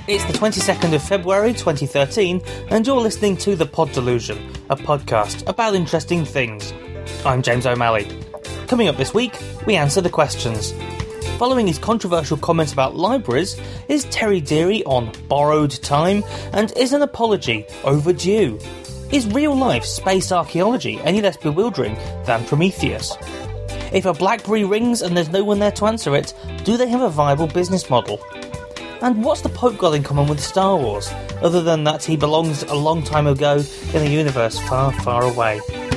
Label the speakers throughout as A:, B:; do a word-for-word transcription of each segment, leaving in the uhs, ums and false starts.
A: It's the twenty-second of February twenty thirteen, and you're listening to The Pod Delusion, a podcast about interesting things. I'm James O'Malley. Coming up this week, we answer the questions. Following his controversial comments about libraries, is Terry Deary on borrowed time, and is an apology overdue? Is real-life space archaeology any less bewildering than Prometheus? If a BlackBerry rings and there's no one there to answer it, do they have a viable business model? And what's the Pope got in common with Star Wars, other than that he belongs a long time ago in a universe far, far away?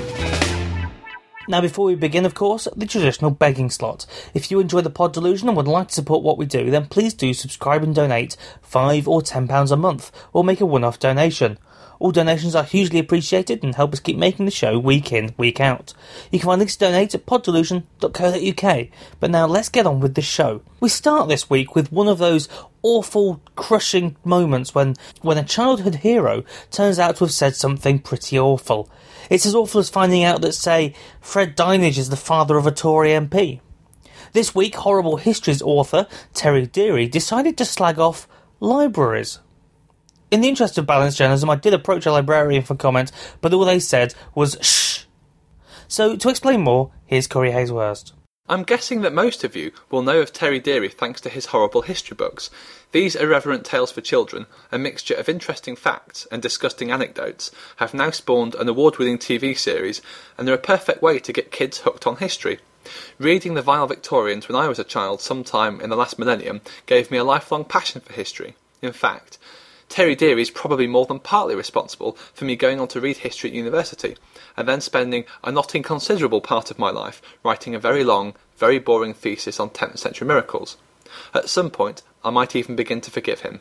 A: Now, before we begin, of course, the traditional begging slot. If you enjoy the Pod Delusion and would like to support what we do, then please do subscribe and donate five or ten pounds a month, or make a one-off donation. All donations are hugely appreciated and help us keep making the show week in, week out. You can find links to donate at pod delusion dot co dot uk. But now let's get on with the show. We start this week with one of those awful, crushing moments when, when a childhood hero turns out to have said something pretty awful. It's as awful as finding out that, say, Fred Dinenage is the father of a Tory M P. This week, Horrible Histories author Terry Deary decided to slag off libraries. In the interest of balanced journalism, I did approach a librarian for comment, but all they said was shh. So, to explain more, here's Corey Hayes-Worst.
B: I'm guessing that most of you will know of Terry Deary thanks to his horrible history books. These irreverent tales for children, a mixture of interesting facts and disgusting anecdotes, have now spawned an award-winning T V series, and they're a perfect way to get kids hooked on history. Reading the Vile Victorians when I was a child sometime in the last millennium gave me a lifelong passion for history. In fact, Terry Deary is probably more than partly responsible for me going on to read history at university, and then spending a not inconsiderable part of my life writing a very long, very boring thesis on tenth century miracles. At some point, I might even begin to forgive him.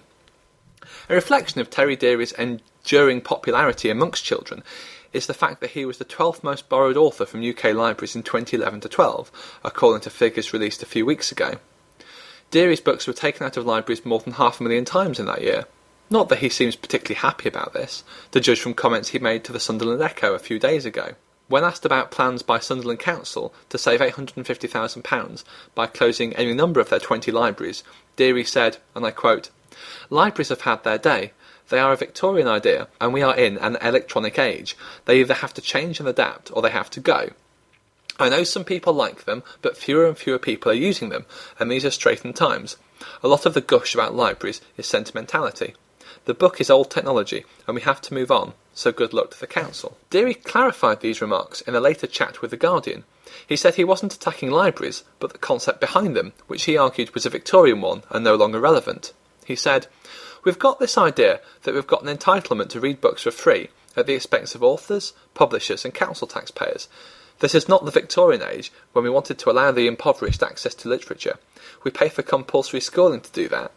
B: A reflection of Terry Deary's enduring popularity amongst children is the fact that he was the twelfth most borrowed author from U K libraries in twenty eleven to twelve, according to figures released a few weeks ago. Deary's books were taken out of libraries more than half a million times in that year. Not that he seems particularly happy about this, to judge from comments he made to the Sunderland Echo a few days ago. When asked about plans by Sunderland Council to save eight hundred fifty thousand pounds by closing any number of their twenty libraries, Deary said, and I quote, "Libraries have had their day. They are a Victorian idea, and we are in an electronic age. They either have to change and adapt, or they have to go. I know some people like them, but fewer and fewer people are using them, and these are straitened times. A lot of the gush about libraries is sentimentality. The book is old technology, and we have to move on, so good luck to the council." Deary clarified these remarks in a later chat with The Guardian. He said he wasn't attacking libraries, but the concept behind them, which he argued was a Victorian one and no longer relevant. He said, "We've got this idea that we've got an entitlement to read books for free, at the expense of authors, publishers and council taxpayers. This is not the Victorian age, when we wanted to allow the impoverished access to literature. We pay for compulsory schooling to do that."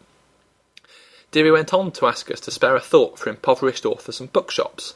B: Deary went on to ask us to spare a thought for impoverished authors and bookshops.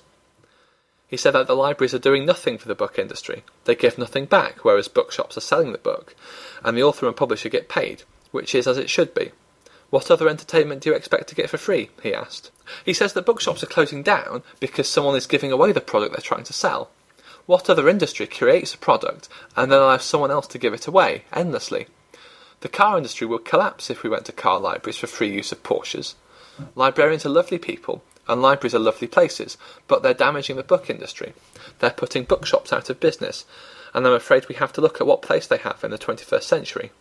B: He said that the libraries are doing nothing for the book industry. They give nothing back, whereas bookshops are selling the book, and the author and publisher get paid, which is as it should be. "What other entertainment do you expect to get for free?" he asked. He says that bookshops are closing down because someone is giving away the product they're trying to sell. What other industry creates a product and then allows someone else to give it away, endlessly? The car industry would collapse if we went to car libraries for free use of Porsches. Librarians are lovely people, and libraries are lovely places, but they're damaging the book industry. They're putting bookshops out of business, and I'm afraid we have to look at what place they have in the twenty-first century.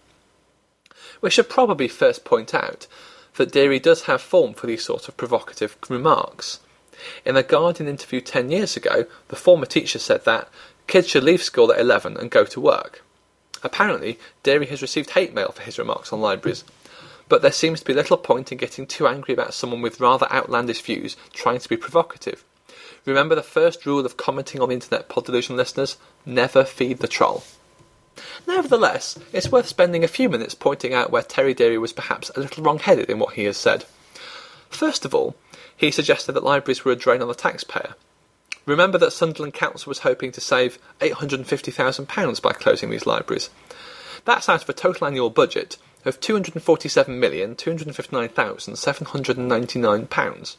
B: We should probably first point out that Deary does have form for these sort of provocative remarks. In a Guardian interview ten years ago, the former teacher said that kids should leave school at eleven and go to work. Apparently, Deary has received hate mail for his remarks on libraries. But there seems to be little point in getting too angry about someone with rather outlandish views trying to be provocative. Remember the first rule of commenting on the internet, Pod Delusion listeners? Never feed the troll. Nevertheless, it's worth spending a few minutes pointing out where Terry Deary was perhaps a little wrong-headed in what he has said. First of all, he suggested that libraries were a drain on the taxpayer. Remember that Sunderland Council was hoping to save eight hundred fifty thousand pounds by closing these libraries. That's out of a total annual budget of two hundred forty-seven million two hundred fifty-nine thousand seven hundred ninety-nine pounds.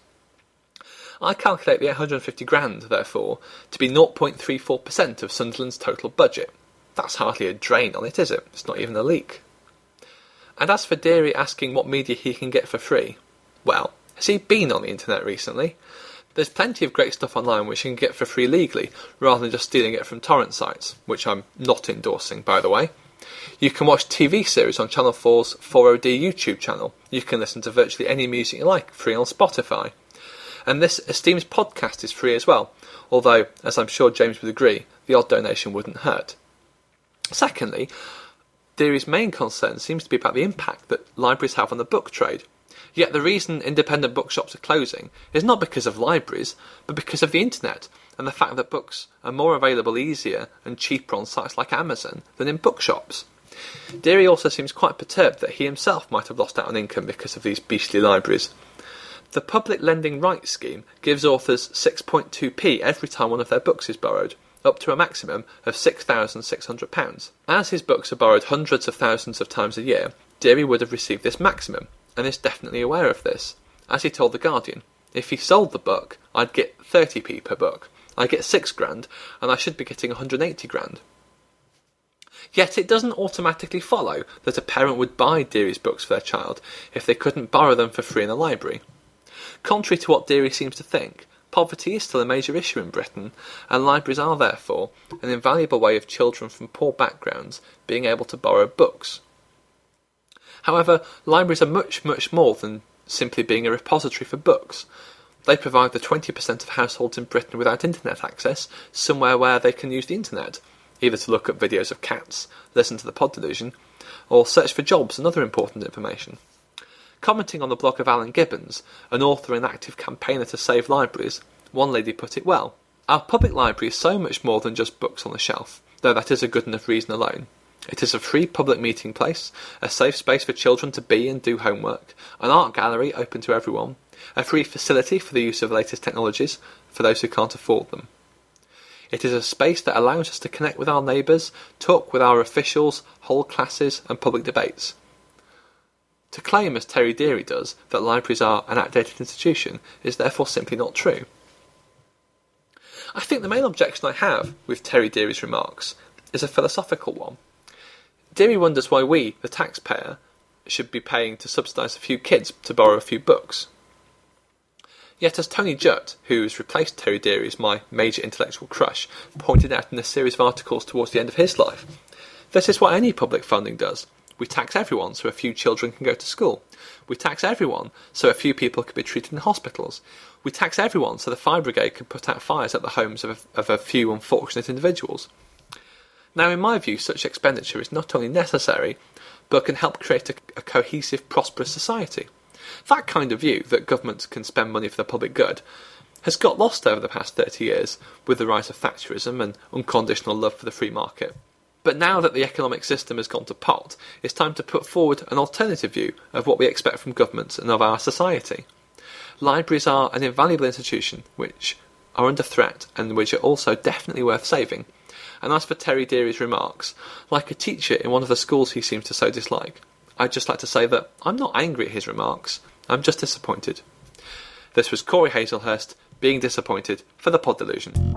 B: I calculate the eight hundred fifty grand, therefore, to be zero point three four percent of Sunderland's total budget. That's hardly a drain on it, is it? It's not even a leak. And as for Deary asking what media he can get for free, well, Has he been on the internet recently? There's plenty of great stuff online which you can get for free legally, rather than just stealing it from torrent sites, which I'm not endorsing, by the way. You can watch T V series on Channel four's four O D YouTube channel. You can listen to virtually any music you like, free on Spotify. And this esteemed podcast is free as well, although, as I'm sure James would agree, the odd donation wouldn't hurt. Secondly, Deary's main concern seems to be about the impact that libraries have on the book trade. Yet the reason independent bookshops are closing is not because of libraries, but because of the internet, and the fact that books are more available easier and cheaper on sites like Amazon than in bookshops. Deary also seems quite perturbed that he himself might have lost out on income because of these beastly libraries. The Public Lending Rights Scheme gives authors six point two p every time one of their books is borrowed, up to a maximum of six thousand six hundred pounds. As his books are borrowed hundreds of thousands of times a year, Deary would have received this maximum, and is definitely aware of this. As he told The Guardian, if he sold the book, I'd get thirty p per book. I get six grand, and I should be getting one hundred eighty grand. Yet it doesn't automatically follow that a parent would buy Deary's books for their child if they couldn't borrow them for free in a library. Contrary to what Deary seems to think, poverty is still a major issue in Britain, and libraries are therefore an invaluable way of children from poor backgrounds being able to borrow books. However, libraries are much, much more than simply being a repository for books. They provide the twenty percent of households in Britain without internet access somewhere where they can use the internet, either to look up videos of cats, listen to the Pod Delusion, or search for jobs and other important information. Commenting on the blog of Alan Gibbons, an author and active campaigner to save libraries, one lady put it well. Our public library is so much more than just books on the shelf, though that is a good enough reason alone. It is a free public meeting place, a safe space for children to be and do homework, an art gallery open to everyone, a free facility for the use of the latest technologies for those who can't afford them. It is a space that allows us to connect with our neighbours, talk with our officials, hold classes and public debates. To claim, as Terry Deary does, that libraries are an outdated institution is therefore simply not true. I think the main objection I have with Terry Deary's remarks is a philosophical one. Deary wonders why we, the taxpayer, should be paying to subsidise a few kids to borrow a few books. Yet as Tony Judt, who's replaced Terry Deary as my major intellectual crush, pointed out in a series of articles towards the end of his life, this is what any public funding does. We tax everyone so a few children can go to school. We tax everyone so a few people can be treated in hospitals. We tax everyone so the fire brigade can put out fires at the homes of a, of a few unfortunate individuals. Now, in my view, such expenditure is not only necessary, but can help create a, a cohesive, prosperous society. That kind of view, that governments can spend money for the public good, has got lost over the past thirty years with the rise of Thatcherism and unconditional love for the free market. But now that the economic system has gone to pot, it's time to put forward an alternative view of what we expect from governments and of our society. Libraries are an invaluable institution which are under threat and which are also definitely worth saving. And as for Terry Deary's remarks, like a teacher in one of the schools he seems to so dislike, I'd just like to say that I'm not angry at his remarks, I'm just disappointed. This was Corey Hazelhurst being disappointed for the Pod Delusion.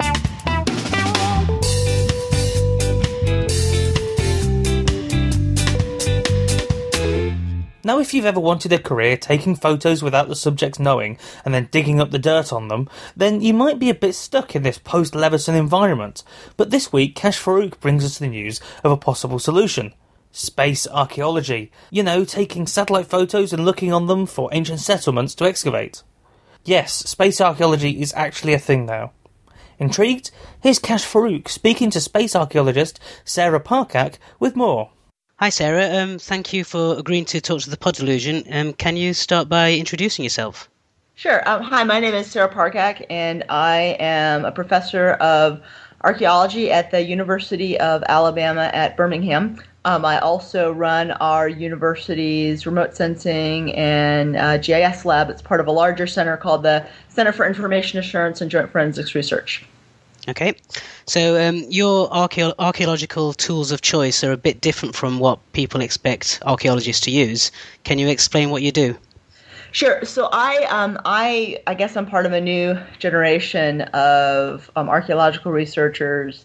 A: Now, if you've ever wanted a career taking photos without the subjects knowing and then digging up the dirt on them, then you might be a bit stuck in this post-Leveson environment. But this week, Kash Farooq brings us the news of a possible solution. Space archaeology. You know, taking satellite photos and looking on them for ancient settlements to excavate. Yes, space archaeology is actually a thing now. Intrigued? Here's Kash Farooq speaking to space archaeologist Sarah Parcak with more.
C: Hi Sarah, um, thank you for agreeing to talk to the Pod Delusion. Um, can you start by introducing yourself?
D: Sure. Um, hi, my name is Sarah Parcak, and I am a professor of archaeology at the University of Alabama at Birmingham. Um, I also run our university's remote sensing and uh, G I S lab. It's part of a larger center called the Center for Information Assurance and Joint Forensics Research.
C: Okay, so um, your archaeo- archaeological tools of choice are a bit different from what people expect archaeologists to use. Can you explain what you do?
D: Sure. So I, um, I, I guess I'm part of a new generation of um, archaeological researchers,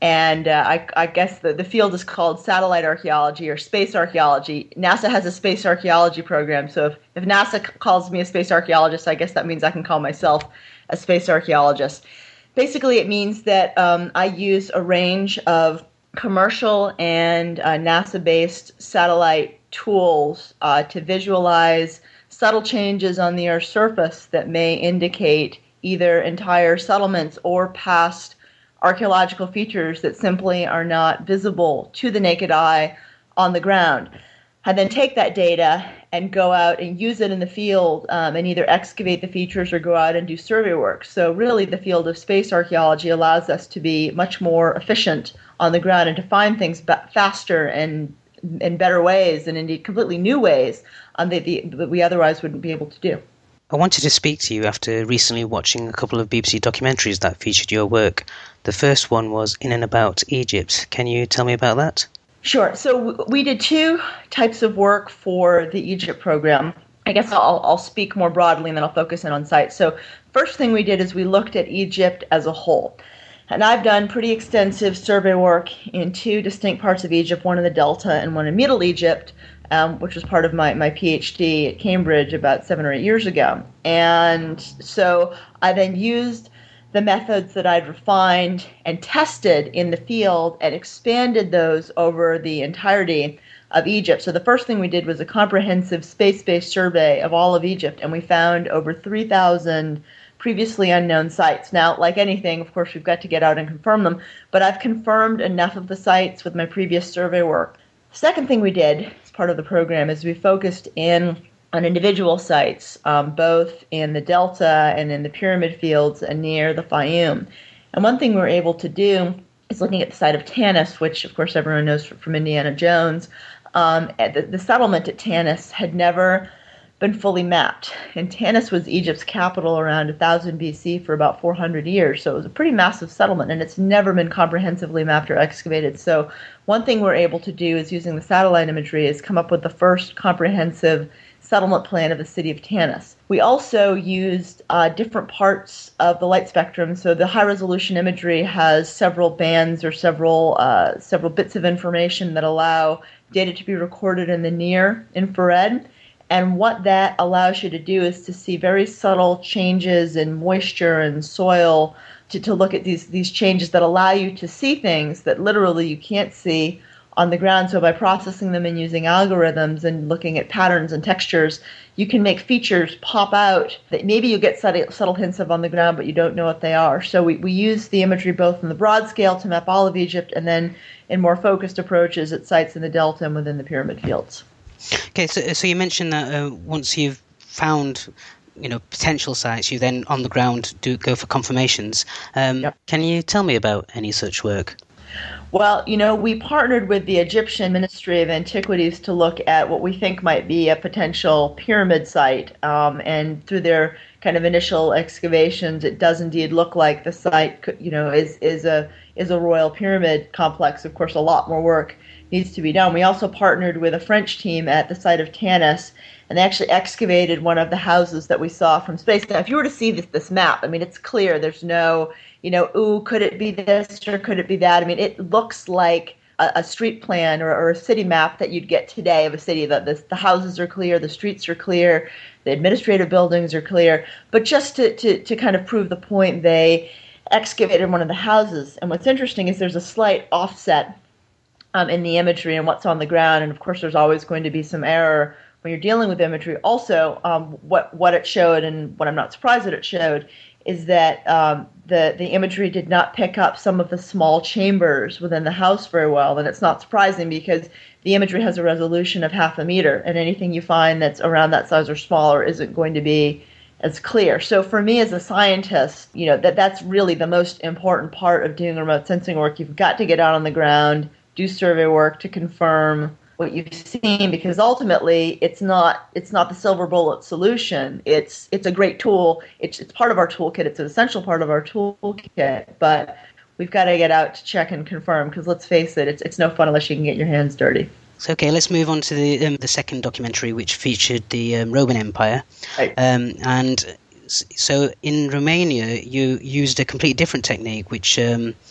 D: And uh, I, I guess the, the field is called satellite archaeology or space archaeology. NASA has a space archaeology program, so if, if NASA c- calls me a space archaeologist, I guess that means I can call myself a space archaeologist. Basically, it means that um, I use a range of commercial and uh, NASA-based satellite tools uh, to visualize subtle changes on the Earth's surface that may indicate either entire settlements or past archaeological features that simply are not visible to the naked eye on the ground. I then take that data and go out and use it in the field um, and either excavate the features or go out and do survey work. So really the field of space archaeology allows us to be much more efficient on the ground and to find things ba- faster and in better ways and indeed completely new ways um, that, the, that we otherwise wouldn't be able to do.
C: I wanted to speak to you after recently watching a couple of B B C documentaries that featured your work. The first one was In and About Egypt. Can you tell me about that?
D: Sure. So we did two types of work for the Egypt program. I guess I'll, I'll speak more broadly and then I'll focus in on sites. So first thing we did is we looked at Egypt as a whole. And I've done pretty extensive survey work in two distinct parts of Egypt, one in the Delta and one in Middle Egypt, um, which was part of my, my PhD at Cambridge about seven or eight years ago. And so I then used the methods that I'd refined and tested in the field and expanded those over the entirety of Egypt. So the first thing we did was a comprehensive space-based survey of all of Egypt, and we found over three thousand previously unknown sites. Now, like anything, of course, we've got to get out and confirm them, but I've confirmed enough of the sites with my previous survey work. The second thing we did as part of the program is we focused in on individual sites, um, both in the Delta and in the Pyramid Fields and near the Fayum. And one thing we were able to do is looking at the site of Tanis, which, of course, everyone knows from Indiana Jones. Um, the, the settlement at Tanis had never been fully mapped. And Tanis was Egypt's capital around one thousand B C for about four hundred years. So it was a pretty massive settlement, and it's never been comprehensively mapped or excavated. So one thing we're able to do is using the satellite imagery is come up with the first comprehensive settlement plan of the city of Tanis. We also used uh, different parts of the light spectrum. So the high-resolution imagery has several bands or several uh, several bits of information that allow data to be recorded in the near infrared. And what that allows you to do is to see very subtle changes in moisture and soil, to, to look at these, these changes that allow you to see things that literally you can't see on the ground. So by processing them and using algorithms and looking at patterns and textures, you can make features pop out that maybe you get subtle, subtle hints of on the ground, but you don't know what they are. So we, we use the imagery both in the broad scale to map all of Egypt and then in more focused approaches at sites in the Delta and within the Pyramid Fields.
C: Okay, so so you mentioned that uh, once you've found, you know, potential sites, you then on the ground do go for confirmations. Um, yep. Can you tell me about any such work?
D: Well, you know, we partnered with the Egyptian Ministry of Antiquities to look at what we think might be a potential pyramid site. Um, and through their kind of initial excavations, it does indeed look like the site, you know, is is a is a royal pyramid complex. Of course, a lot more work needs to be done. We also partnered with a French team at the site of Tanis, and they actually excavated one of the houses that we saw from space. Now, if you were to see this, this map, I mean, it's clear. There's no, you know, ooh, could it be this or could it be that? I mean, it looks like a, a street plan or, or a city map that you'd get today of a city. The, the, the houses are clear, the streets are clear, the administrative buildings are clear. But just to, to, to kind of prove the point, they excavated one of the houses. And what's interesting is there's a slight offset Um, in the imagery and what's on the ground, and of course there's always going to be some error when you're dealing with imagery. Also, um, what what it showed, and what I'm not surprised that it showed, is that um, the the imagery did not pick up some of the small chambers within the house very well, and it's not surprising because the imagery has a resolution of half a meter, and anything you find that's around that size or smaller isn't going to be as clear. So for me as a scientist, you know, that that's really the most important part of doing remote sensing work. You've got to get out on the ground, do survey work to confirm what you've seen, because ultimately it's not it's not the silver bullet solution. It's it's a great tool. It's it's part of our toolkit. It's an essential part of our toolkit. But we've got to get out to check and confirm, because let's face it, it's it's no fun unless you can get your hands dirty.
C: So okay, let's move on to the um, the second documentary, which featured the um, Roman Empire.
D: Right.
C: Um, and so in Romania, you used a completely different technique, which um,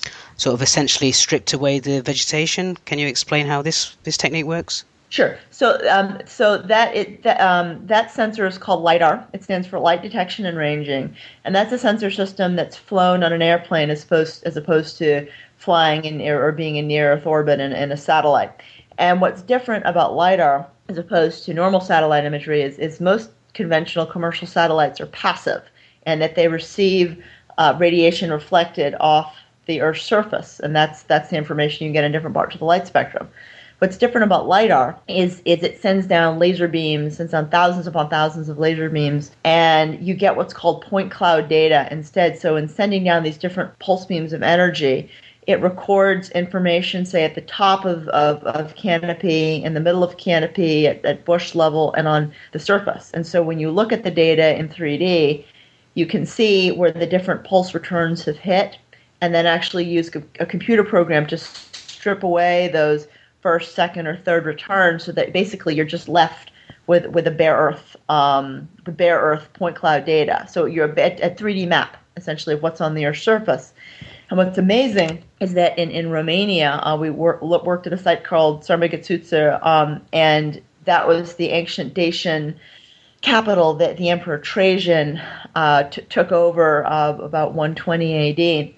C: sort of essentially stripped away the vegetation. Can you explain how this, this technique works?
D: Sure. So, um, so that it that, um, that sensor is called LiDAR. It stands for Light Detection and Ranging, and that's a sensor system that's flown on an airplane as opposed as opposed to flying in or being in near Earth orbit in, in a satellite. And what's different about LiDAR as opposed to normal satellite imagery is, is most conventional commercial satellites are passive, and that they receive uh, radiation reflected off the Earth's surface, and that's that's the information you get in different parts of the light spectrum. What's different about LiDAR is, is it sends down laser beams, sends down thousands upon thousands of laser beams, and you get what's called point cloud data instead. So in sending down these different pulse beams of energy, it records information, say, at the top of, of, of canopy, in the middle of canopy, at, at bush level, and on the surface. And so when you look at the data in three D, you can see where the different pulse returns have hit, and then actually use a computer program to strip away those first, second, or third return, so that basically you're just left with with a bare Earth, um, the bare Earth point cloud data. So you're a, a three D map essentially of what's on the Earth's surface. And what's amazing is that in in Romania, uh, we wor- worked at a site called Sărmăgețuța, um, and that was the ancient Dacian capital that the Emperor Trajan uh, t- took over uh, about one twenty A D.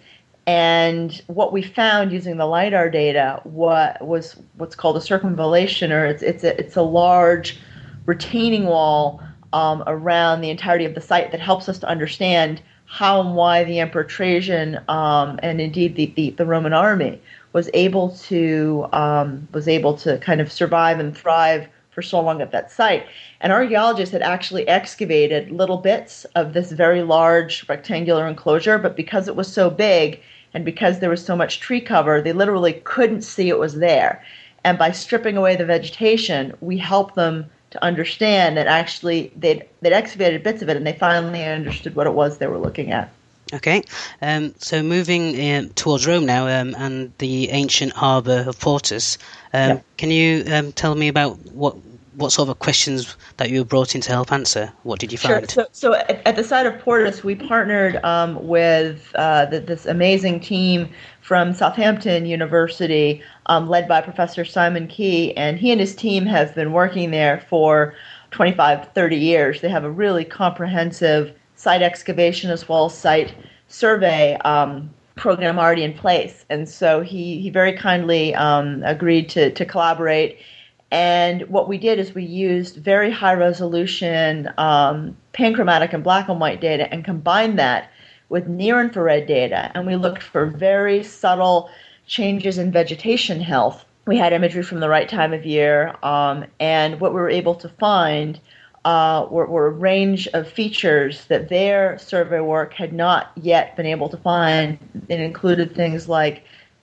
D: And what we found using the LiDAR data what was what's called a circumvallation, or it's it's a, it's a large retaining wall um, around the entirety of the site that helps us to understand how and why the Emperor Trajan um, and indeed the, the, the Roman army was able to um, was able to kind of survive and thrive for so long at that site. And archaeologists had actually excavated little bits of this very large rectangular enclosure, but because it was so big and because there was so much tree cover, they literally couldn't see it was there. And by stripping away the vegetation, we helped them to understand that actually they'd, they'd excavated bits of it, and they finally understood what it was they were looking at.
C: Okay, um, so moving uh, towards Rome now, um, and the ancient harbour of Portus. Um, yeah. Can you um, tell me about what what sort of questions that you were brought in to help answer? What did you find?
D: Sure. So, so at, at the site of Portus, we partnered um, with uh, the, this amazing team from Southampton University, um, led by Professor Simon Key, and he and his team have been working there for twenty-five, thirty years. They have a really comprehensive site excavation as well as site survey um, program already in place. And so he, he very kindly um, agreed to, to collaborate. And what we did is we used very high resolution um, panchromatic and black and white data and combined that with near infrared data. And we looked for very subtle changes in vegetation health. We had imagery from the right time of year. Um, and what we were able to find Uh, were, were a range of features that their survey work had not yet been able to find. It included things like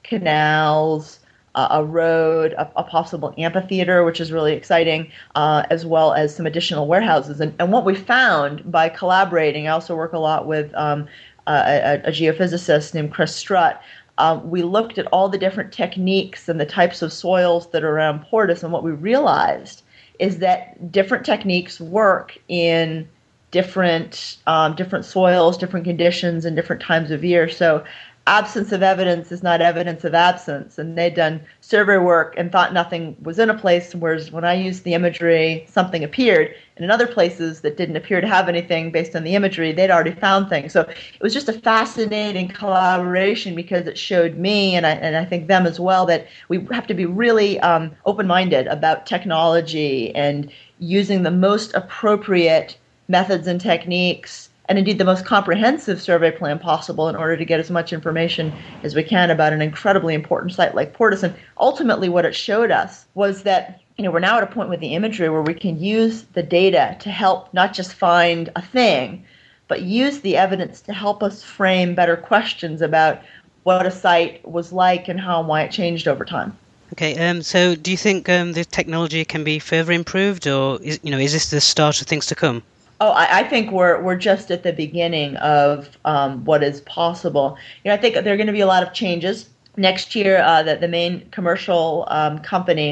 D: canals, uh, a road, a, a possible amphitheater, which is really exciting, uh, as well as some additional warehouses. And, and what we found by collaborating, I also work a lot with um, a, a geophysicist named Chris Strutt. Um, we looked at all the different techniques and the types of soils that are around Portus, and what we realized is that different techniques work in different um, different soils, different conditions, and different times of year. So absence of evidence is not evidence of absence. And they'd done survey work and thought nothing was in a place, whereas when I used the imagery, something appeared. And in other places that didn't appear to have anything based on the imagery, they'd already found things. So it was just a fascinating collaboration because it showed me, and I, and I think them as well, that we have to be really um, open-minded about technology and using the most appropriate methods and techniques, and indeed the most comprehensive survey plan possible in order to get as much information as we can about an incredibly important site like Portus. And ultimately what it showed us was that, you know, we're now at a point with the imagery where we can use the data to help not just find a thing, but use the evidence to help us frame better questions about what a site was like and how and why it changed over time.
C: Okay, um, so do you think um, the technology can be further improved, or is, you know, is this the start of things to come?
D: Oh, I, I think we're we're just at the beginning of um, what is possible. You know, I think there are going to be a lot of changes next year. Uh, that the main commercial um, company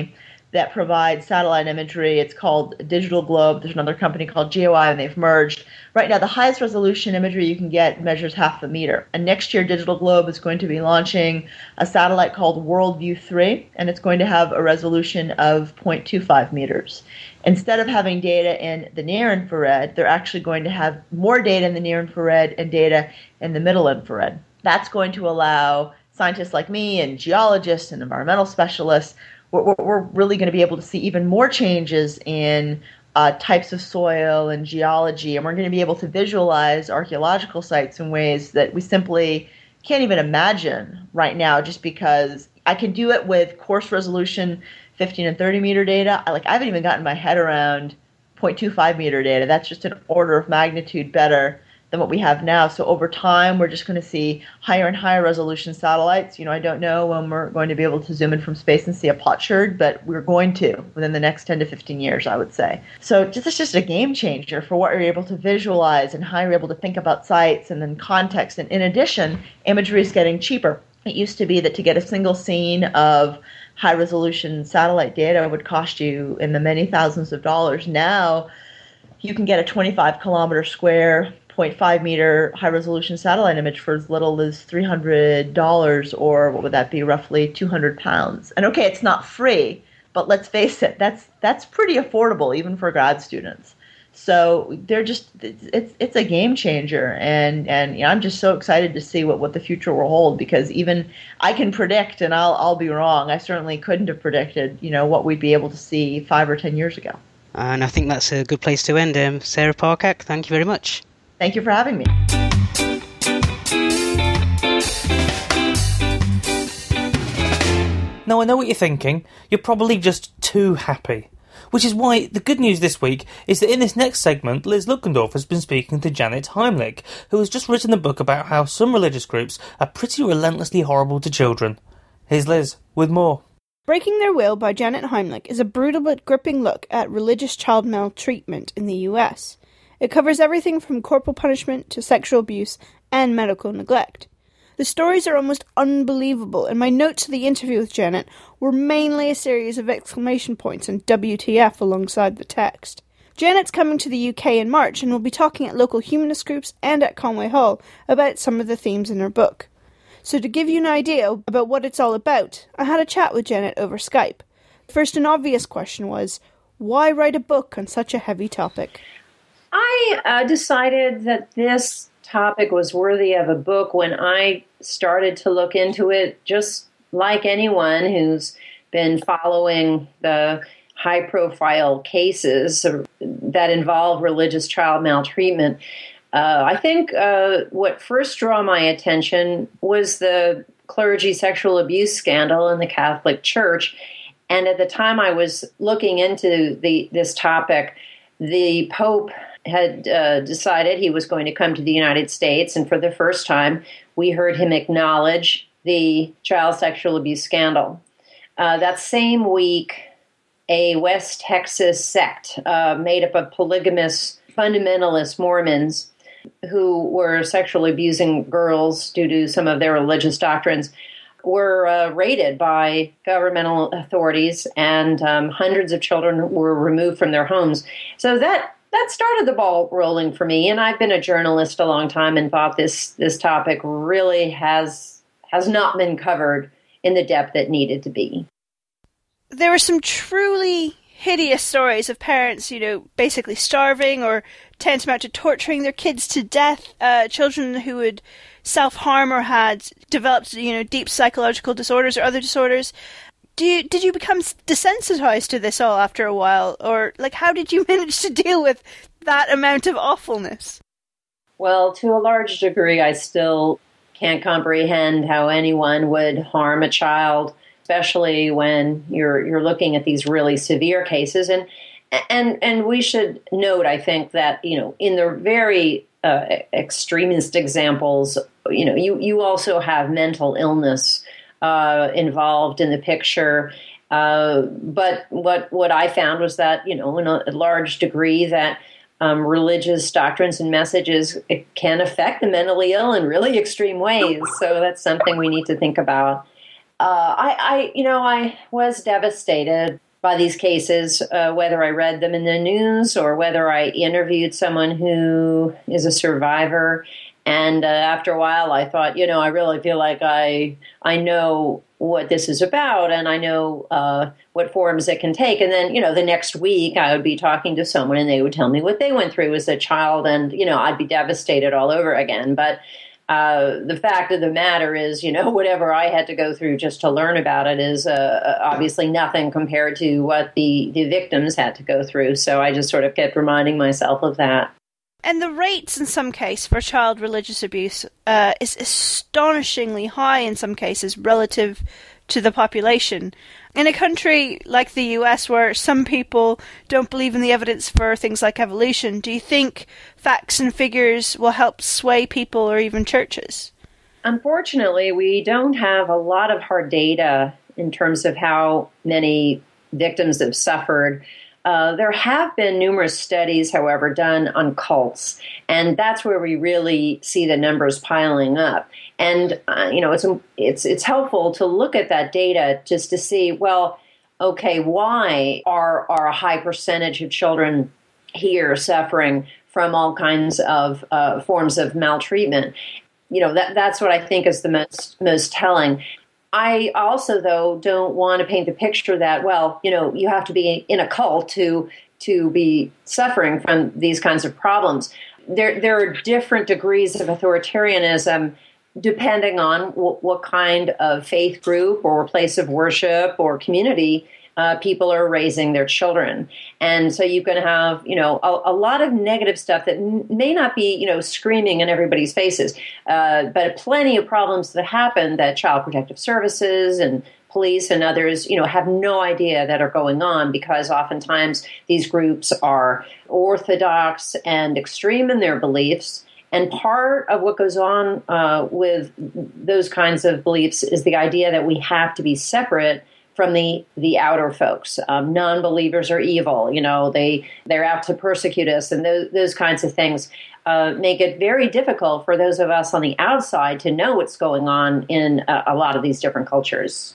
D: that provide satellite imagery. It's called Digital Globe. There's another company called G O I, and they've merged. Right now, the highest resolution imagery you can get measures half a meter. And next year, Digital Globe is going to be launching a satellite called WorldView three, and it's going to have a resolution of zero point two five meters. Instead of having data in the near infrared, they're actually going to have more data in the near infrared and data in the middle infrared. That's going to allow scientists like me and geologists and environmental specialists, we're, we're really going to be able to see even more changes in uh, types of soil and geology, and we're going to be able to visualize archaeological sites in ways that we simply can't even imagine right now, just because I can do it with coarse resolution fifteen and thirty meter data. I, like, I haven't even gotten my head around zero point two five meter data. That's just an order of magnitude better than what we have now. So over time, we're just going to see higher and higher resolution satellites. You know, I don't know when we're going to be able to zoom in from space and see a potsherd, but we're going to within the next ten to fifteen years, I would say. So just, it's just a game changer for what you're able to visualize and how you're able to think about sites and then context. And in addition, imagery is getting cheaper. It used to be that to get a single scene of high-resolution satellite data would cost you in the many thousands of dollars. Now you can get a twenty-five kilometer square, zero point five meter high-resolution satellite image for as little as three hundred dollars, or what would that be, roughly two hundred pounds. And okay, it's not free, but let's face it, that's that's pretty affordable even for grad students. So they're just, it's it's a game changer, and and you know, I'm just so excited to see what, what the future will hold, because even I can predict, and I'll I'll be wrong. I certainly couldn't have predicted, you know, what we'd be able to see five or ten years ago.
C: And I think that's a good place to end. Um, Sarah Parcak, thank you very much.
D: Thank you for having me.
A: Now, I know what you're thinking. You're probably just too happy. Which is why the good news this week is that in this next segment, Liz Luckendorf has been speaking to Janet Heimlich, who has just written a book about how some religious groups are pretty relentlessly horrible to children. Here's Liz with more.
E: Breaking Their Will by Janet Heimlich is a brutal but gripping look at religious child maltreatment in the U S. It covers everything from corporal punishment to sexual abuse and medical neglect. The stories are almost unbelievable, and my notes to the interview with Janet were mainly a series of exclamation points and W T F alongside the text. Janet's coming to the U K in March and will be talking at local humanist groups and at Conway Hall about some of the themes in her book. So to give you an idea about what it's all about, I had a chat with Janet over Skype. First, an obvious question was, why write a book on such a heavy topic?
F: I uh, decided that this topic was worthy of a book when I started to look into it, just like anyone who's been following the high-profile cases that involve religious child maltreatment. Uh, I think uh, what first drew my attention was the clergy sexual abuse scandal in the Catholic Church. And at the time I was looking into the this topic, the Pope had uh, decided he was going to come to the United States, and for the first time, we heard him acknowledge the child sexual abuse scandal. Uh, that same week, a West Texas sect uh, made up of polygamous fundamentalist Mormons who were sexually abusing girls due to some of their religious doctrines were uh, raided by governmental authorities, and um, hundreds of children were removed from their homes. So that That started the ball rolling for me, and I've been a journalist a long time and thought this this topic really has has not been covered in the depth it needed to be.
E: There were some truly hideous stories of parents, you know, basically starving or tantamount to torturing their kids to death, uh, children who would self-harm or had developed, you know, deep psychological disorders or other disorders. Do you, did you become desensitized to this all after a while? Or, like, how did you manage to deal with that amount of awfulness?
F: Well, to a large degree, I still can't comprehend how anyone would harm a child, especially when you're you're looking at these really severe cases. And and and we should note, I think, that, you know, in the very uh, extremist examples, you know, you, you also have mental illness Uh, involved in the picture. Uh, but what what I found was that, you know, in a, a large degree, that um, religious doctrines and messages it can affect the mentally ill in really extreme ways. So that's something we need to think about. Uh, I, I, you know, I was devastated by these cases, uh, whether I read them in the news or whether I interviewed someone who is a survivor. And uh, after a while, I thought, you know, I really feel like I I know what this is about, and I know uh, what forms it can take. And then, you know, the next week, I would be talking to someone, and they would tell me what they went through as a child, and, you know, I'd be devastated all over again. But uh, the fact of the matter is, you know, whatever I had to go through just to learn about it is uh, obviously nothing compared to what the, the victims had to go through. So I just sort of kept reminding myself of that.
E: And the rates in some cases for child religious abuse uh, is astonishingly high in some cases relative to the population. In a country like the U S where some people don't believe in the evidence for things like evolution, do you think facts and figures will help sway people or even churches?
F: Unfortunately, we don't have a lot of hard data in terms of how many victims have suffered. Uh, there have been numerous studies, however, done on cults, and that's where we really see the numbers piling up. And uh, you know, it's it's it's helpful to look at that data just to see, well, okay, why are are a high percentage of children here suffering from all kinds of uh, forms of maltreatment? You know, that that's what I think is the most most telling. I also, though, don't want to paint the picture that, well, you know, you have to be in a cult to to be suffering from these kinds of problems. There, there are different degrees of authoritarianism depending on w- what kind of faith group or place of worship or community uh, people are raising their children. And so you can have, you know, a, a lot of negative stuff that n- may not be, you know, screaming in everybody's faces, uh, but plenty of problems that happen that Child Protective Services and police and others, you know, have no idea that are going on, because oftentimes these groups are orthodox and extreme in their beliefs. And part of what goes on uh, with those kinds of beliefs is the idea that we have to be separate from the, the outer folks. Um, non-believers are evil, you know, they, they're out to persecute us, and those, those kinds of things uh, make it very difficult for those of us on the outside to know what's going on in a, a lot of these different cultures.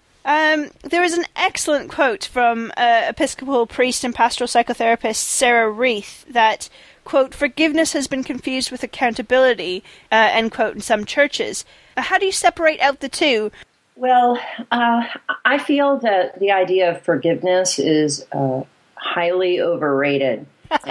E: Um, there is an excellent quote from uh, Episcopal priest and pastoral psychotherapist Sarah Reith that, quote, "Forgiveness has been confused with accountability," uh, end quote, in some churches. How do you separate out the two?
F: Well, uh, I feel that the idea of forgiveness is uh, highly overrated.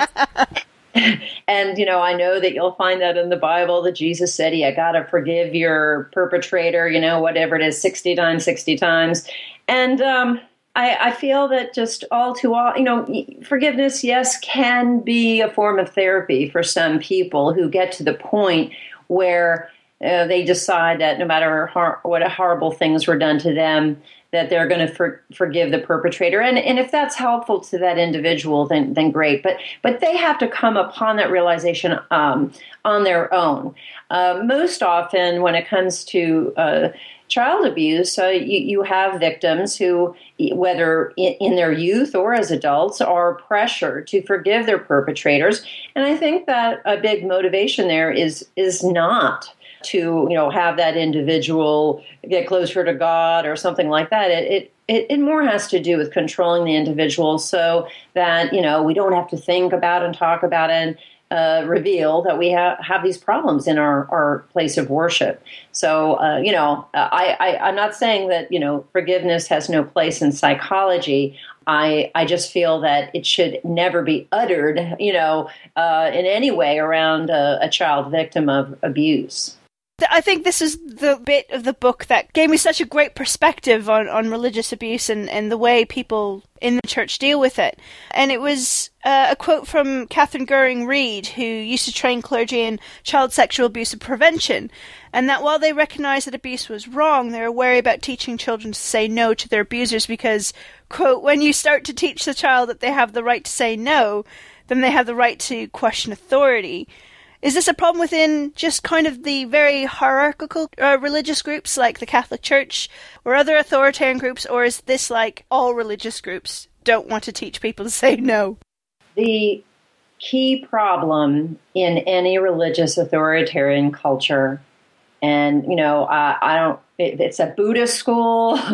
F: And, you know, I know that you'll find that in the Bible that Jesus said, you got to forgive your perpetrator, you know, whatever it is, sixty times, sixty times. And um, I, I feel that just all too all, you know, forgiveness, yes, can be a form of therapy for some people who get to the point where Uh, they decide that no matter har- what horrible things were done to them, that they're going to for- forgive the perpetrator. And, and if that's helpful to that individual, then then great. But but they have to come upon that realization um, on their own. Uh, most often when it comes to uh, child abuse, uh, you, you have victims who, whether in, in their youth or as adults, are pressured to forgive their perpetrators. And I think that a big motivation there is is not to, you know, have that individual get closer to God or something like that. It, it it it more has to do with controlling the individual so that, you know, we don't have to think about and talk about and uh, reveal that we have, have these problems in our, our place of worship. So, uh, you know, I, I, I'm not saying that, you know, forgiveness has no place in psychology. I, I just feel that it should never be uttered, you know, uh, in any way around a, a child victim of abuse.
E: I think this is the bit of the book that gave me such a great perspective on, on religious abuse and, and the way people in the church deal with it. And it was uh, a quote from Catherine Goring-Reed, who used to train clergy in child sexual abuse and prevention, and that while they recognized that abuse was wrong, they were wary about teaching children to say no to their abusers because, quote, when you start to teach the child that they have the right to say no, then they have the right to question authority. Is this a problem within just kind of the very hierarchical uh, religious groups like the Catholic Church or other authoritarian groups, or is this like all religious groups don't want to teach people to say no?
F: The key problem in any religious authoritarian culture, and, you know, uh, I don't, it, it's a Buddhist school,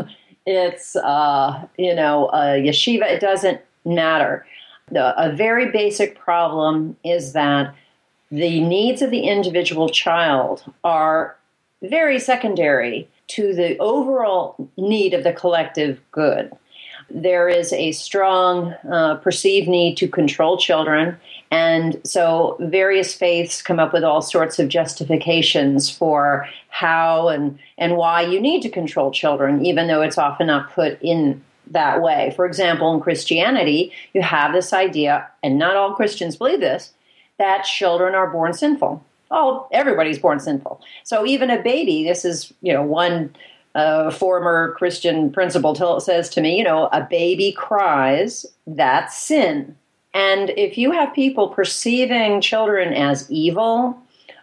F: it's, uh, you know, a yeshiva, it doesn't matter. The, a very basic problem is that the needs of the individual child are very secondary to the overall need of the collective good. There is a strong uh, perceived need to control children, and so various faiths come up with all sorts of justifications for how and, and why you need to control children, even though it's often not put in that way. For example, in Christianity, you have this idea, and not all Christians believe this, that children are born sinful. Oh, everybody's born sinful. So even a baby, this is, you know, one uh, former Christian principal t- says to me, you know, a baby cries, that's sin. And if you have people perceiving children as evil,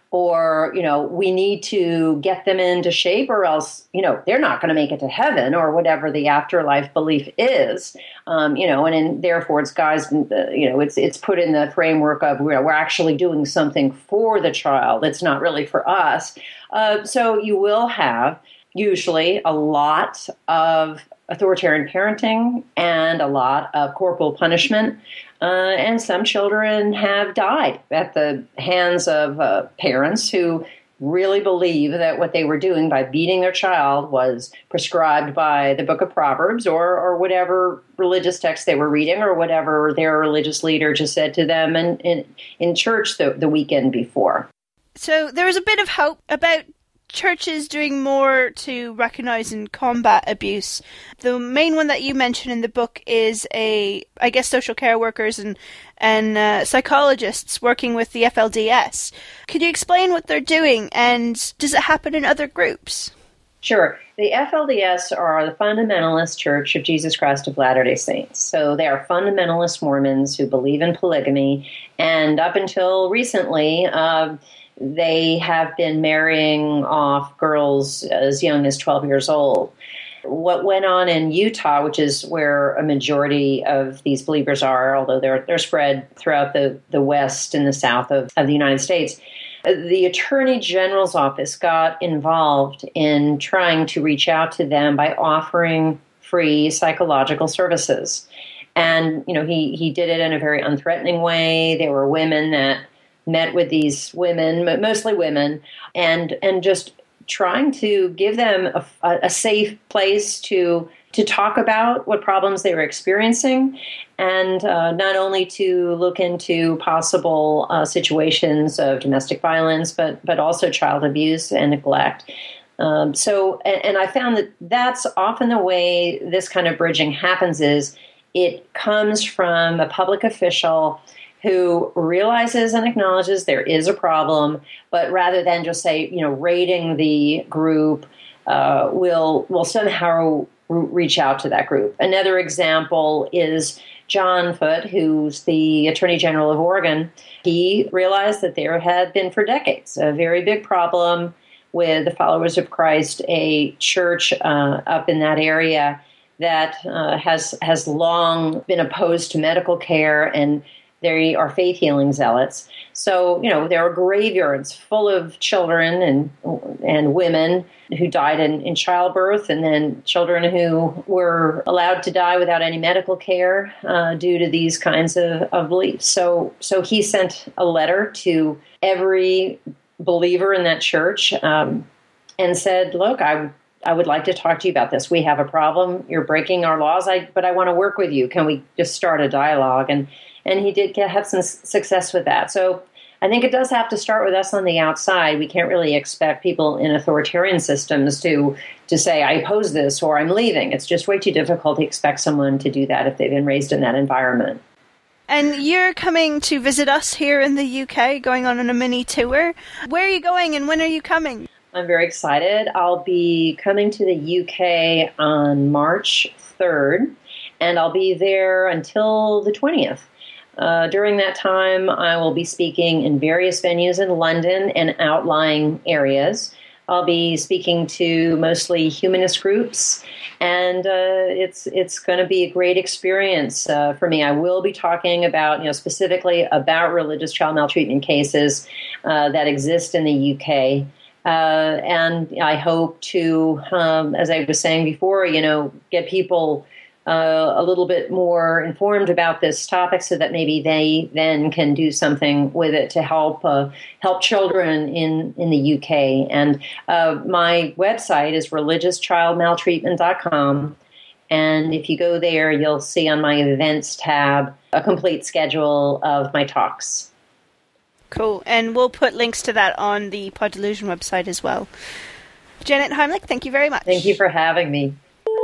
F: or, you know, we need to get them into shape or else, you know, they're not going to make it to heaven or whatever the afterlife belief is, um, you know, and, and therefore it's guys, you know, it's it's put in the framework of, you know, we're actually doing something for the child. It's not really for us. Uh, so you will have usually a lot of authoritarian parenting and a lot of corporal punishment. Uh, and some children have died at the hands of uh, parents who really believe that what they were doing by beating their child was prescribed by the Book of Proverbs or, or whatever religious text they were reading or whatever their religious leader just said to them in, in, in church the, the weekend before.
E: So there was a bit of hope about churches doing more to recognize and combat abuse. The main one that you mention in the book is a, I guess, social care workers and and uh, psychologists working with the F L D S. Could you explain what they're doing, and does it happen in other groups?
F: Sure. The F L D S are the Fundamentalist Church of Jesus Christ of Latter-day Saints. So they are fundamentalist Mormons who believe in polygamy, and up until recently, uh, they have been marrying off girls as young as twelve years old. What went on in Utah, which is where a majority of these believers are, although they're they're spread throughout the, the west and the south of, of the United States, the Attorney General's office got involved in trying to reach out to them by offering free psychological services. And, you know, he, he did it in a very unthreatening way. There were women that met with these women, mostly women, and and just trying to give them a, a safe place to to talk about what problems they were experiencing, and uh, not only to look into possible uh, situations of domestic violence, but but also child abuse and neglect. Um, so, and, and I found that that's often the way this kind of bridging happens. Is it comes from a public official who realizes and acknowledges there is a problem, but rather than just say, you know, rating the group, uh, will will somehow re- reach out to that group. Another example is John Foote, who's the Attorney General of Oregon. He realized that there had been for decades a very big problem with the Followers of Christ, a church uh, up in that area that uh, has has long been opposed to medical care, and they are faith healing zealots. So, you know, there are graveyards full of children and and women who died in, in childbirth, and then children who were allowed to die without any medical care uh, due to these kinds of, of beliefs. So, so he sent a letter to every believer in that church um, and said, look, I I would like to talk to you about this. We have a problem. You're breaking our laws, I, but I want to work with you. Can we just start a dialogue? And And he did get, have some success with that. So I think it does have to start with us on the outside. We can't really expect people in authoritarian systems to to say, I oppose this or I'm leaving. It's just way too difficult to expect someone to do that if they've been raised in that environment.
E: And you're coming to visit us here in the U K, going on a mini tour. Where are you going and when are you coming?
F: I'm very excited. I'll be coming to the U K on March third, and I'll be there until the twentieth. Uh, during that time, I will be speaking in various venues in London and outlying areas. I'll be speaking to mostly humanist groups, and uh, it's it's going to be a great experience uh, for me. I will be talking about, you know, specifically about religious child maltreatment cases uh, that exist in the U K, Uh, and I hope to, um, as I was saying before, you know, get people uh, a little bit more informed about this topic so that maybe they then can do something with it to help uh, help children in, in the U K. And uh, my website is religious child maltreatment dot com. And if you go there, you'll see on my events tab a complete schedule of my talks.
E: Cool. And we'll put links to that on the Pod Delusion website as well. Janet Heimlich, thank you very much.
F: Thank you for having me.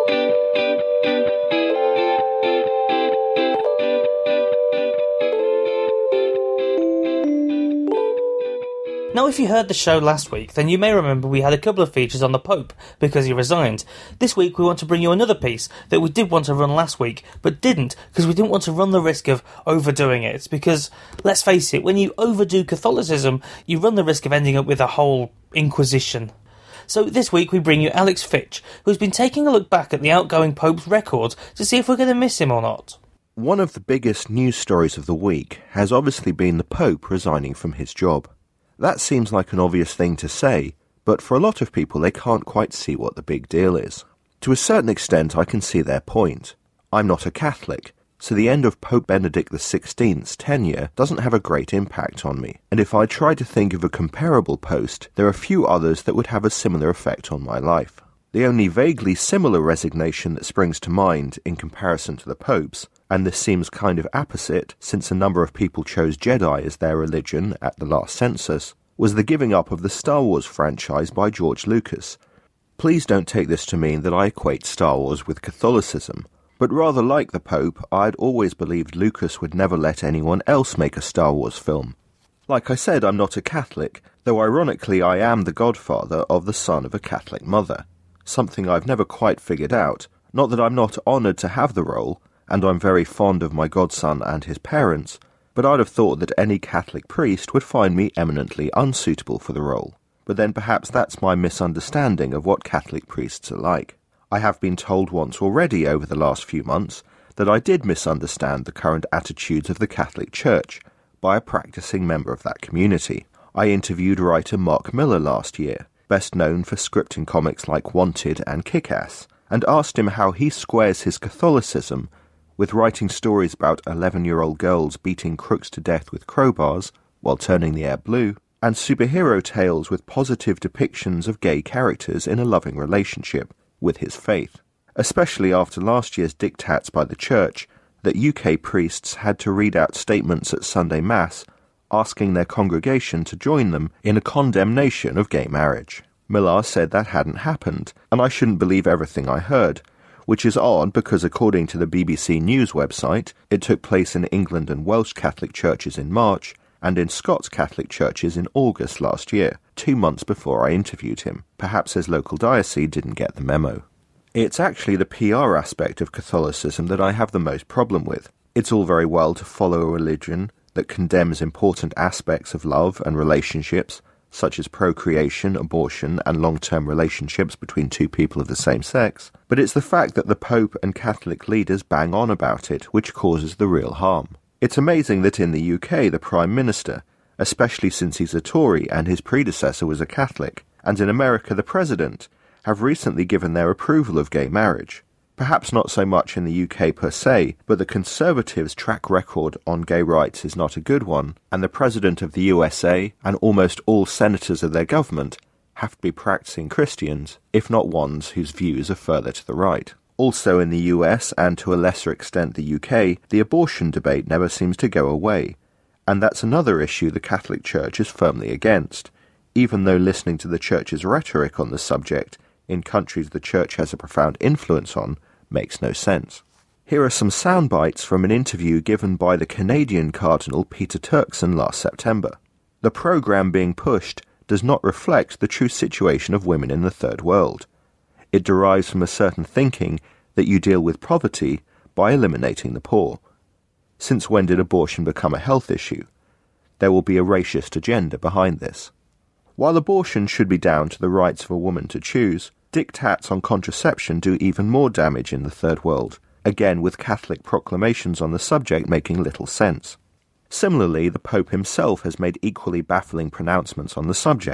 A: Now, if you heard the show last week, then you may remember we had a couple of features on the Pope, because he resigned. This week we want to bring you another piece that we did want to run last week, but didn't, because we didn't want to run the risk of overdoing it, because, let's face it, when you overdo Catholicism, you run the risk of ending up with a whole Inquisition. So this week we bring you Alex Fitch, who's been taking a look back at the outgoing Pope's records to see if we're going to miss him or not.
G: One of the biggest news stories of the week has obviously been the Pope resigning from his job. That seems like an obvious thing to say, but for a lot of people they can't quite see what the big deal is. To a certain extent I can see their point. I'm not a Catholic, so the end of Pope Benedict the sixteenth's tenure doesn't have a great impact on me, and if I try to think of a comparable post, there are few others that would have a similar effect on my life. The only vaguely similar resignation that springs to mind in comparison to the Pope's, and this seems kind of apposite since a number of people chose Jedi as their religion at the last census, was the giving up of the Star Wars franchise by George Lucas. Please don't take this to mean that I equate Star Wars with Catholicism, but rather like the Pope, I'd always believed Lucas would never let anyone else make a Star Wars film. Like I said, I'm not a Catholic, though ironically I am the godfather of the son of a Catholic mother, something I've never quite figured out, not that I'm not honoured to have the role, and I'm very fond of my godson and his parents, but I'd have thought that any Catholic priest would find me eminently unsuitable for the role. But then perhaps that's my misunderstanding of what Catholic priests are like. I have been told once already over the last few months that I did misunderstand the current attitudes of the Catholic Church by a practicing member of that community. I interviewed writer Mark Miller last year, best known for scripting comics like Wanted and Kick-Ass, and asked him how he squares his Catholicism with writing stories about eleven-year-old girls beating crooks to death with crowbars while turning the air blue, and superhero tales with positive depictions of gay characters in a loving relationship with his faith, especially after last year's diktats by the Church that U K priests had to read out statements at Sunday Mass asking their congregation to join them in a condemnation of gay marriage. Millar said that hadn't happened, and I shouldn't believe everything I heard, which is odd because according to the B B C News website, it took place in England and Welsh Catholic churches in March and in Scots Catholic churches in August last year, two months before I interviewed him. Perhaps his local diocese didn't get the memo. It's actually the P R aspect of Catholicism that I have the most problem with. It's all very well to follow a religion that condemns important aspects of love and relationships, such as procreation, abortion, and long-term relationships between two people of the same sex, but it's the fact that the Pope and Catholic leaders bang on about it which causes the real harm. It's amazing that in the U K the Prime Minister, especially since he's a Tory and his predecessor was a Catholic, and in America the President, have recently given their approval of gay marriage. Perhaps not so much in the U K per se, but the Conservatives' track record on gay rights is not a good one, and the President of the U S A and almost all senators of their government have to be practicing Christians, if not ones whose views are further to the right. Also in the U S, and to a lesser extent the U K, the abortion debate never seems to go away, and that's another issue the Catholic Church is firmly against, even though listening to the Church's rhetoric on the subject in countries the Church has a profound influence on makes no sense. Here are some sound bites from an interview given by the Canadian Cardinal Peter Turkson last September. The programme being pushed does not reflect the true situation of women in the Third World. It derives from a certain thinking that you deal with poverty by eliminating the poor. Since when did abortion become a health issue? There will be a racist agenda behind this. While abortion should be down to the rights of a woman to choose, diktats on contraception do even more damage in the Third World, again with Catholic proclamations on the subject making little sense. Similarly, the Pope himself has made equally baffling pronouncements on the subject,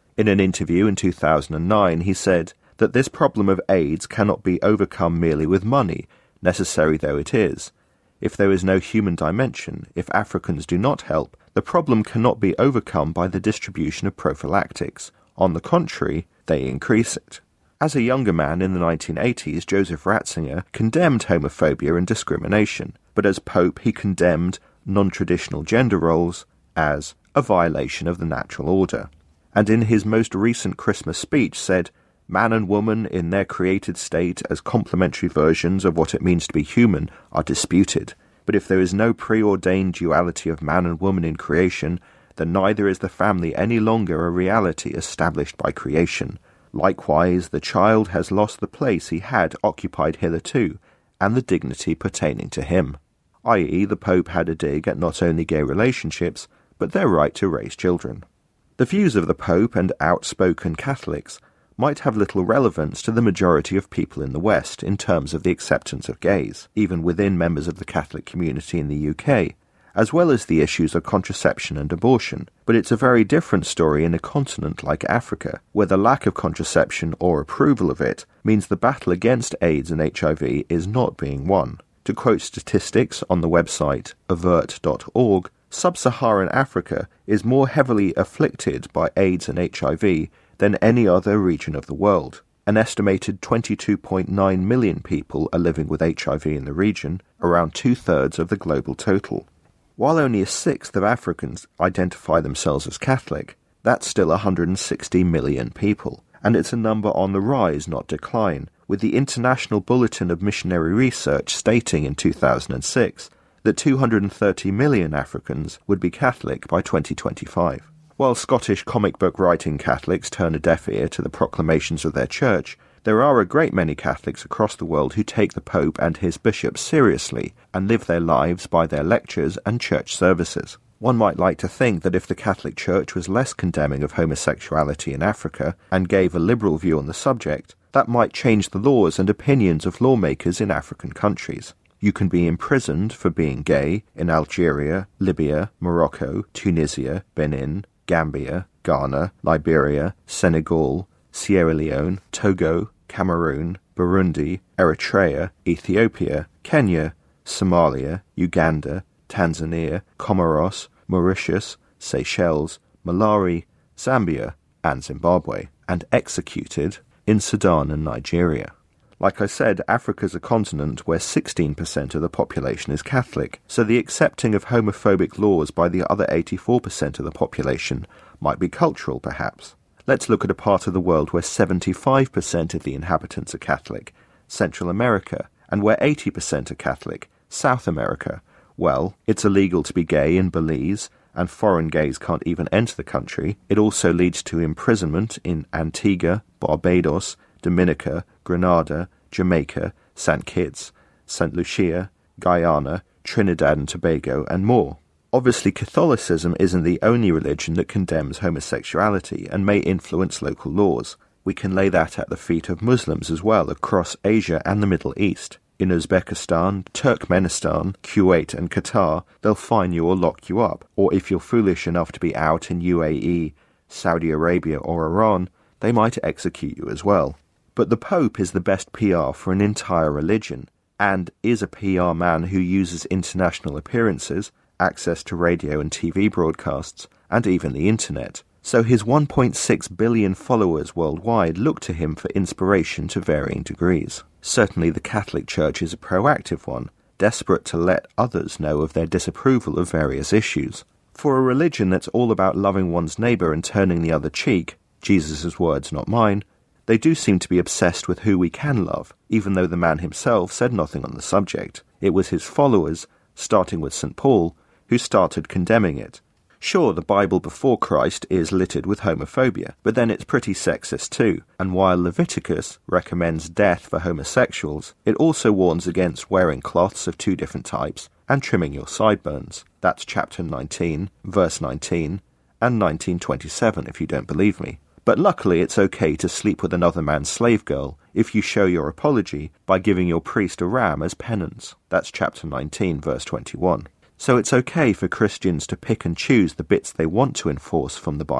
G: In an interview in two thousand nine, he said that this problem of AIDS cannot be overcome merely with money, necessary though it is. If there is no human dimension, if Africans do not help, the problem cannot be overcome by the distribution of prophylactics. On the contrary, they increase it. As a younger man in the nineteen eighties, Joseph Ratzinger condemned homophobia and discrimination, but as Pope he condemned non-traditional gender roles as a violation of the natural order. And in his most recent Christmas speech said, "Man and woman in their created state as complementary versions of what it means to be human are disputed. But if there is no preordained duality of man and woman in creation, then neither is the family any longer a reality established by creation. Likewise, the child has lost the place he had occupied hitherto, and the dignity pertaining to him," that is, the Pope had a dig at not only gay relationships, but their right to raise children. The views of the Pope and outspoken Catholics might have little relevance to the majority of people in the West in terms of the acceptance of gays, even within members of the Catholic community in the U K, as well as the issues of contraception and abortion, but it's a very different story in a continent like Africa, where the lack of contraception or approval of it means the battle against AIDS and H I V is not being won. To quote statistics on the website avert dot org, Sub-Saharan Africa is more heavily afflicted by AIDS and H I V than any other region of the world. An estimated twenty-two point nine million people are living with H I V in the region, around two-thirds of the global total. While only a sixth of Africans identify themselves as Catholic, that's still one hundred sixty million people, and it's a number on the rise, not decline, with the International Bulletin of Missionary Research stating in two thousand six that two hundred thirty million Africans would be Catholic by twenty twenty-five. While Scottish comic book writing Catholics turn a deaf ear to the proclamations of their church, there are a great many Catholics across the world who take the Pope and his bishops seriously and live their lives by their lectures and church services. One might like to think that if the Catholic Church was less condemning of homosexuality in Africa and gave a liberal view on the subject, that might change the laws and opinions of lawmakers in African countries. You can be imprisoned for being gay in Algeria, Libya, Morocco, Tunisia, Benin, Gambia, Ghana, Liberia, Senegal, Sierra Leone, Togo, Cameroon, Burundi, Eritrea, Ethiopia, Kenya, Somalia, Uganda, Tanzania, Comoros, Mauritius, Seychelles, Malawi, Zambia, and Zimbabwe, and executed in Sudan and Nigeria. Like I said, Africa's a continent where sixteen percent of the population is Catholic, so the accepting of homophobic laws by the other eighty-four percent of the population might be cultural, perhaps. Let's look at a part of the world where seventy-five percent of the inhabitants are Catholic, Central America, and where eighty percent are Catholic, South America. Well, it's illegal to be gay in Belize, and foreign gays can't even enter the country. It also leads to imprisonment in Antigua, Barbados, Dominica, Grenada, Jamaica, Saint Kitts, Saint Lucia, Guyana, Trinidad and Tobago, and more. Obviously, Catholicism isn't the only religion that condemns homosexuality and may influence local laws. We can lay that at the feet of Muslims as well across Asia and the Middle East. In Uzbekistan, Turkmenistan, Kuwait and Qatar, they'll fine you or lock you up. Or if you're foolish enough to be out in U A E, Saudi Arabia or Iran, they might execute you as well. But the Pope is the best P R for an entire religion, and is a P R man who uses international appearances, access to radio and T V broadcasts, and even the internet. So his one point six billion followers worldwide look to him for inspiration to varying degrees. Certainly the Catholic Church is a proactive one, desperate to let others know of their disapproval of various issues. For a religion that's all about loving one's neighbour and turning the other cheek, Jesus' words not mine, they do seem to be obsessed with who we can love, even though the man himself said nothing on the subject. It was his followers, starting with Saint Paul, who started condemning it. Sure, the Bible before Christ is littered with homophobia, but then it's pretty sexist too, and while Leviticus recommends death for homosexuals, it also warns against wearing cloths of two different types and trimming your sideburns. That's chapter nineteen, verse nineteen, and nineteen twenty-seven if you don't believe me. But luckily it's okay to sleep with another man's slave girl if you show your apology by giving your priest a ram as penance. That's chapter nineteen, verse twenty-one. So it's okay for Christians to pick and choose the bits they want to enforce from the Bible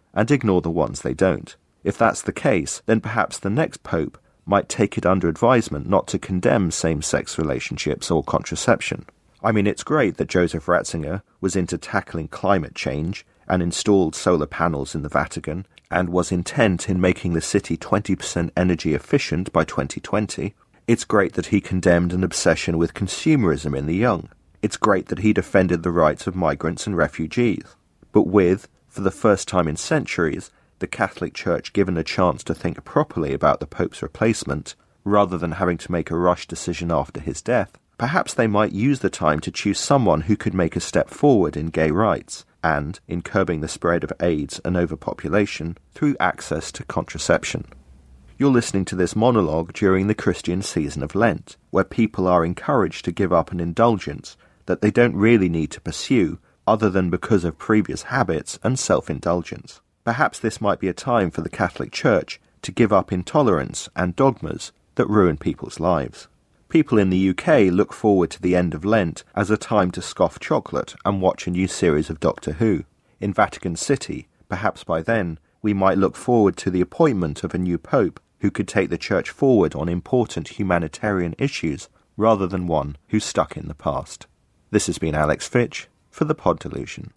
G: and ignore the ones they don't. If that's the case, then perhaps the next pope might take it under advisement not to condemn same-sex relationships or contraception. I mean, it's great that Joseph Ratzinger was into tackling climate change and installed solar panels in the Vatican and was intent in making the city twenty percent energy efficient by twenty twenty. It's great that he condemned an obsession with consumerism in the young. It's great that he defended the rights of migrants and refugees. But with, for the first time in centuries, the Catholic Church given a chance to think properly about the Pope's replacement, rather than having to make a rushed decision after his death, perhaps they might use the time to choose someone who could make a step forward in gay rights and in curbing the spread of AIDS and overpopulation through access to contraception. You're listening to this monologue during the Christian season of Lent, where people are encouraged to give up an indulgence that they don't really need to pursue other than because of previous habits and self-indulgence. Perhaps this might be a time for the Catholic Church to give up intolerance and dogmas that ruin people's lives. People in the U K look forward to the end of Lent as a time to scoff chocolate and watch a new series of Doctor Who. In Vatican City, perhaps by then, we might look forward to the appointment of a new pope who could take the Church forward on important humanitarian issues rather than one who's stuck in the past. This has been Alex Fitch for the Pod Delusion.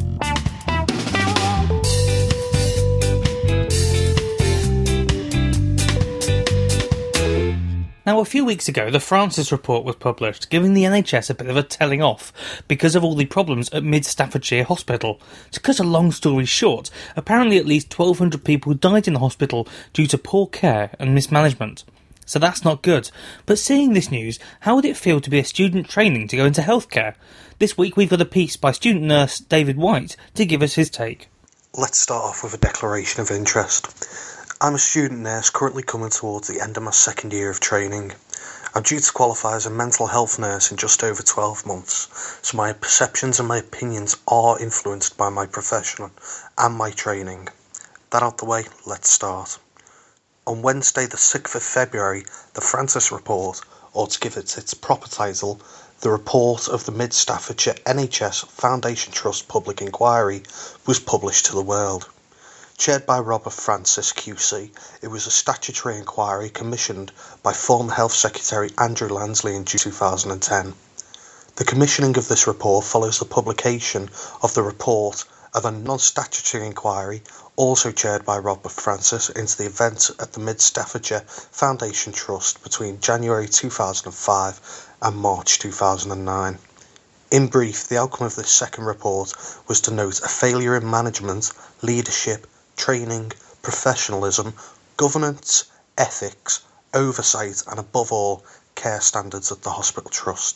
A: Now, a few weeks ago, the Francis report was published, giving the N H S a bit of a telling off because of all the problems at Mid Staffordshire Hospital. To cut a long story short, apparently at least twelve hundred people died in the hospital due to poor care and mismanagement. So that's not good. But seeing this news, how would it feel to be a student training to go into healthcare? This week we've got a piece by student nurse David White to give us his take.
H: Let's start off with a declaration of interest. I'm a student nurse currently coming towards the end of my second year of training. I'm due to qualify as a mental health nurse in just over twelve months, so my perceptions and my opinions are influenced by my profession and my training. That out the way, let's start. On Wednesday the sixth of February, the Francis report, or to give it its proper title, the report of the Mid Staffordshire N H S Foundation Trust Public Inquiry, was published to the world. Chaired by Robert Francis Q C, it was a statutory inquiry commissioned by former Health Secretary Andrew Lansley in two thousand ten. The commissioning of this report follows the publication of the report of a non-statutory inquiry, also chaired by Robert Francis, into the events at the Mid Staffordshire Foundation Trust between January two thousand five and March two thousand nine. In brief, the outcome of this second report was to note a failure in management, leadership, training, professionalism, governance, ethics, oversight and above all, care standards at the hospital trust.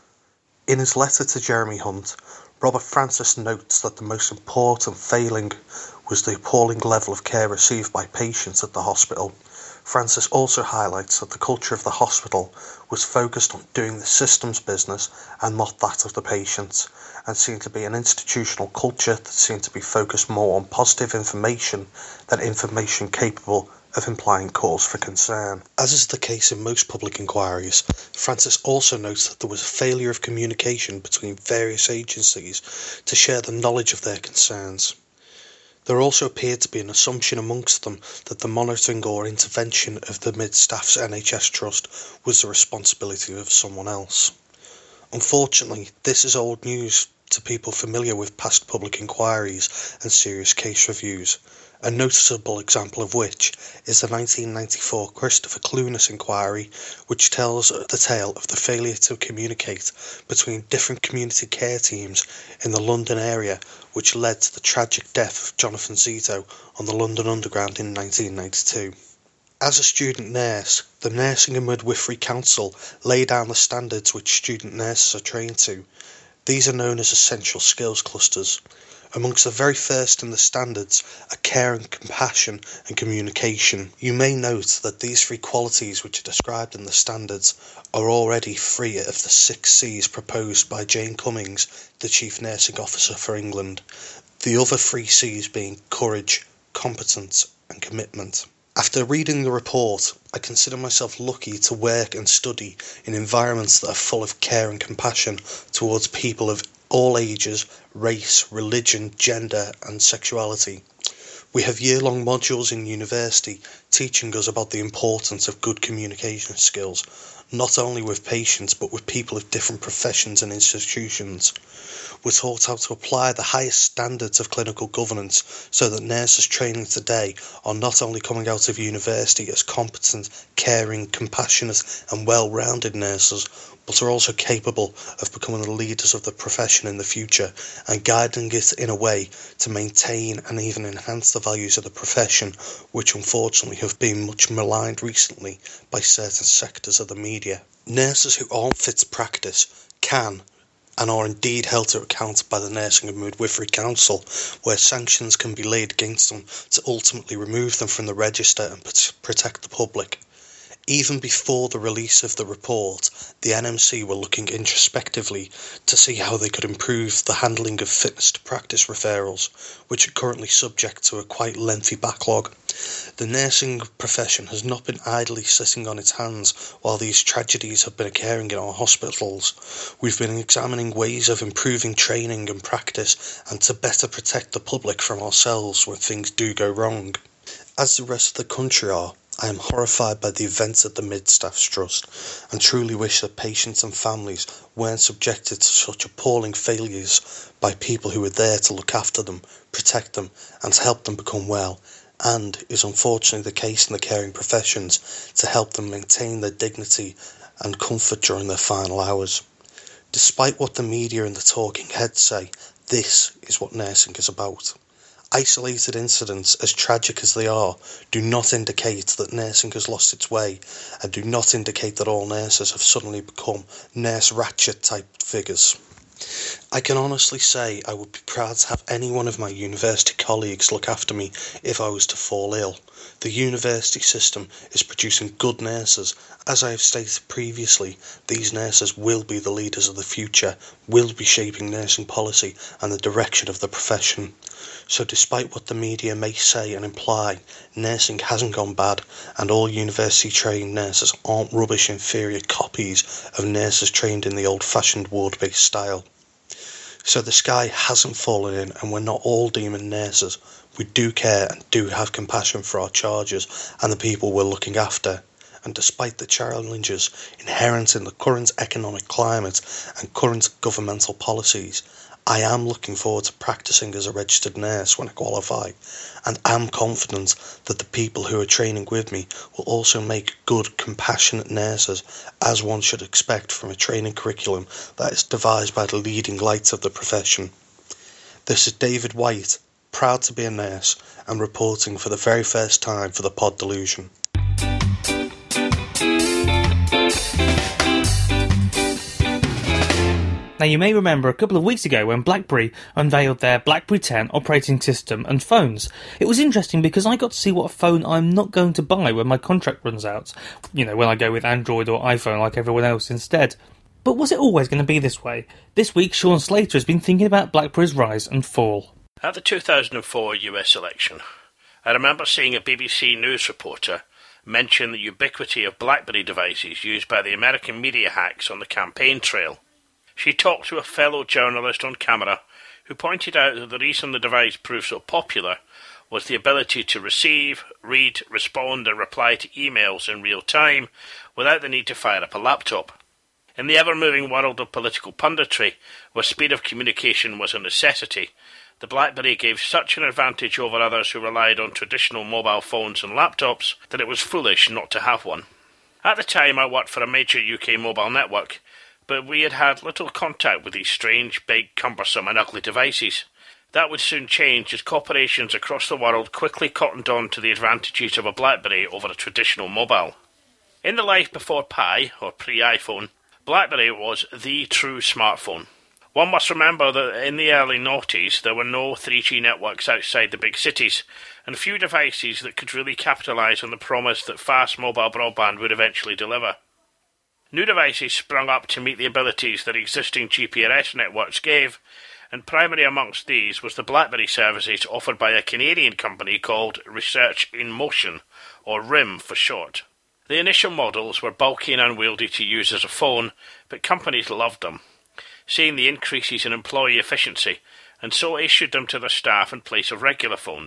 H: In his letter to Jeremy Hunt, Robert Francis notes that the most important failing was the appalling level of care received by patients at the hospital. Francis also highlights that the culture of the hospital was focused on doing the system's business and not that of the patients, and seemed to be an institutional culture that seemed to be focused more on positive information than information capable of implying cause for concern. As is the case in most public inquiries, Francis also notes that there was a failure of communication between various agencies to share the knowledge of their concerns. There also appeared to be an assumption amongst them that the monitoring or intervention of the Mid-Staff's N H S Trust was the responsibility of someone else. Unfortunately, this is old news to people familiar with past public inquiries and serious case reviews, a noticeable example of which is the nineteen ninety-four Christopher Clunas inquiry, which tells the tale of the failure to communicate between different community care teams in the London area, which led to the tragic death of Jonathan Zito on the London Underground in nineteen ninety-two. As a student nurse, the Nursing and Midwifery Council lay down the standards which student nurses are trained to. These are known as essential skills clusters. Amongst the very first in the standards are care and compassion and communication. You may note that these three qualities which are described in the standards are already three of the six C's proposed by Jane Cummings, the Chief Nursing Officer for England, the other three C's being courage, competence and commitment. After reading the report, I consider myself lucky to work and study in environments that are full of care and compassion towards people of all ages, race, religion, gender and sexuality. We have year-long modules in university teaching us about the importance of good communication skills, not only with patients but with people of different professions and institutions. We're taught how to apply the highest standards of clinical governance so that nurses training today are not only coming out of university as competent, caring, compassionate and well-rounded nurses, but are also capable of becoming the leaders of the profession in the future and guiding it in a way to maintain and even enhance the values of the profession, which unfortunately have been much maligned recently by certain sectors of the media. Nurses who aren't fit to practice can and are indeed held to account by the Nursing and Midwifery Council, where sanctions can be laid against them to ultimately remove them from the register and protect the public. Even before the release of the report, the N M C were looking introspectively to see how they could improve the handling of fitness to practice referrals, which are currently subject to a quite lengthy backlog. The nursing profession has not been idly sitting on its hands while these tragedies have been occurring in our hospitals. We've been examining ways of improving training and practice and to better protect the public from ourselves when things do go wrong. As the rest of the country are, I am horrified by the events at the Mid-Staffs Trust and truly wish that patients and families weren't subjected to such appalling failures by people who were there to look after them, protect them and help them become well, and is unfortunately the case in the caring professions to help them maintain their dignity and comfort during their final hours. Despite what the media and the talking heads say, this is what nursing is about. Isolated incidents, as tragic as they are, do not indicate that nursing has lost its way and do not indicate that all nurses have suddenly become Nurse Ratched type figures. I can honestly say I would be proud to have any one of my university colleagues look after me if I was to fall ill. The university system is producing good nurses. As I have stated previously, these nurses will be the leaders of the future, will be shaping nursing policy and the direction of the profession. So despite what the media may say and imply, nursing hasn't gone bad and all university trained nurses aren't rubbish inferior copies of nurses trained in the old-fashioned ward-based style. So the sky hasn't fallen in and we're not all demon nurses. We do care and do have compassion for our charges and the people we're looking after. And despite the challenges inherent in the current economic climate and current governmental policies, I am looking forward to practicing as a registered nurse when I qualify, and am confident that the people who are training with me will also make good, compassionate nurses, as one should expect from a training curriculum that is devised by the leading lights of the profession. This is David White, proud to be a nurse, and reporting for the very first time for the Pod Delusion.
A: Now, you may remember a couple of weeks ago when BlackBerry unveiled their BlackBerry ten operating system and phones. It was interesting because I got to see what phone I'm not going to buy when my contract runs out. You know, when I go with Android or iPhone like everyone else instead. But was it always going to be this way? This week, Sean Slater has been thinking about BlackBerry's rise and fall.
I: At the two thousand four U S election, I remember seeing a B B C News reporter mention the ubiquity of BlackBerry devices used by the American media hacks on the campaign trail. She talked to a fellow journalist on camera who pointed out that the reason the device proved so popular was the ability to receive, read, respond and reply to emails in real time without the need to fire up a laptop. In the ever-moving world of political punditry, where speed of communication was a necessity, the BlackBerry gave such an advantage over others who relied on traditional mobile phones and laptops that it was foolish not to have one. At the time, I worked for a major U K mobile network, but we had had little contact with these strange, big, cumbersome and ugly devices. That would soon change as corporations across the world quickly cottoned on to the advantages of a BlackBerry over a traditional mobile. In the life before Pi, or pre-iPhone, BlackBerry was the true smartphone. One must remember that in the early noughties there were no three G networks outside the big cities, and few devices that could really capitalise on the promise that fast mobile broadband would eventually deliver. New devices sprung up to meet the abilities that existing G P R S networks gave, and primary amongst these was the BlackBerry services offered by a Canadian company called Research in Motion, or R I M for short. The initial models were bulky and unwieldy to use as a phone, but companies loved them, seeing the increases in employee efficiency, and so issued them to their staff in place of regular phones.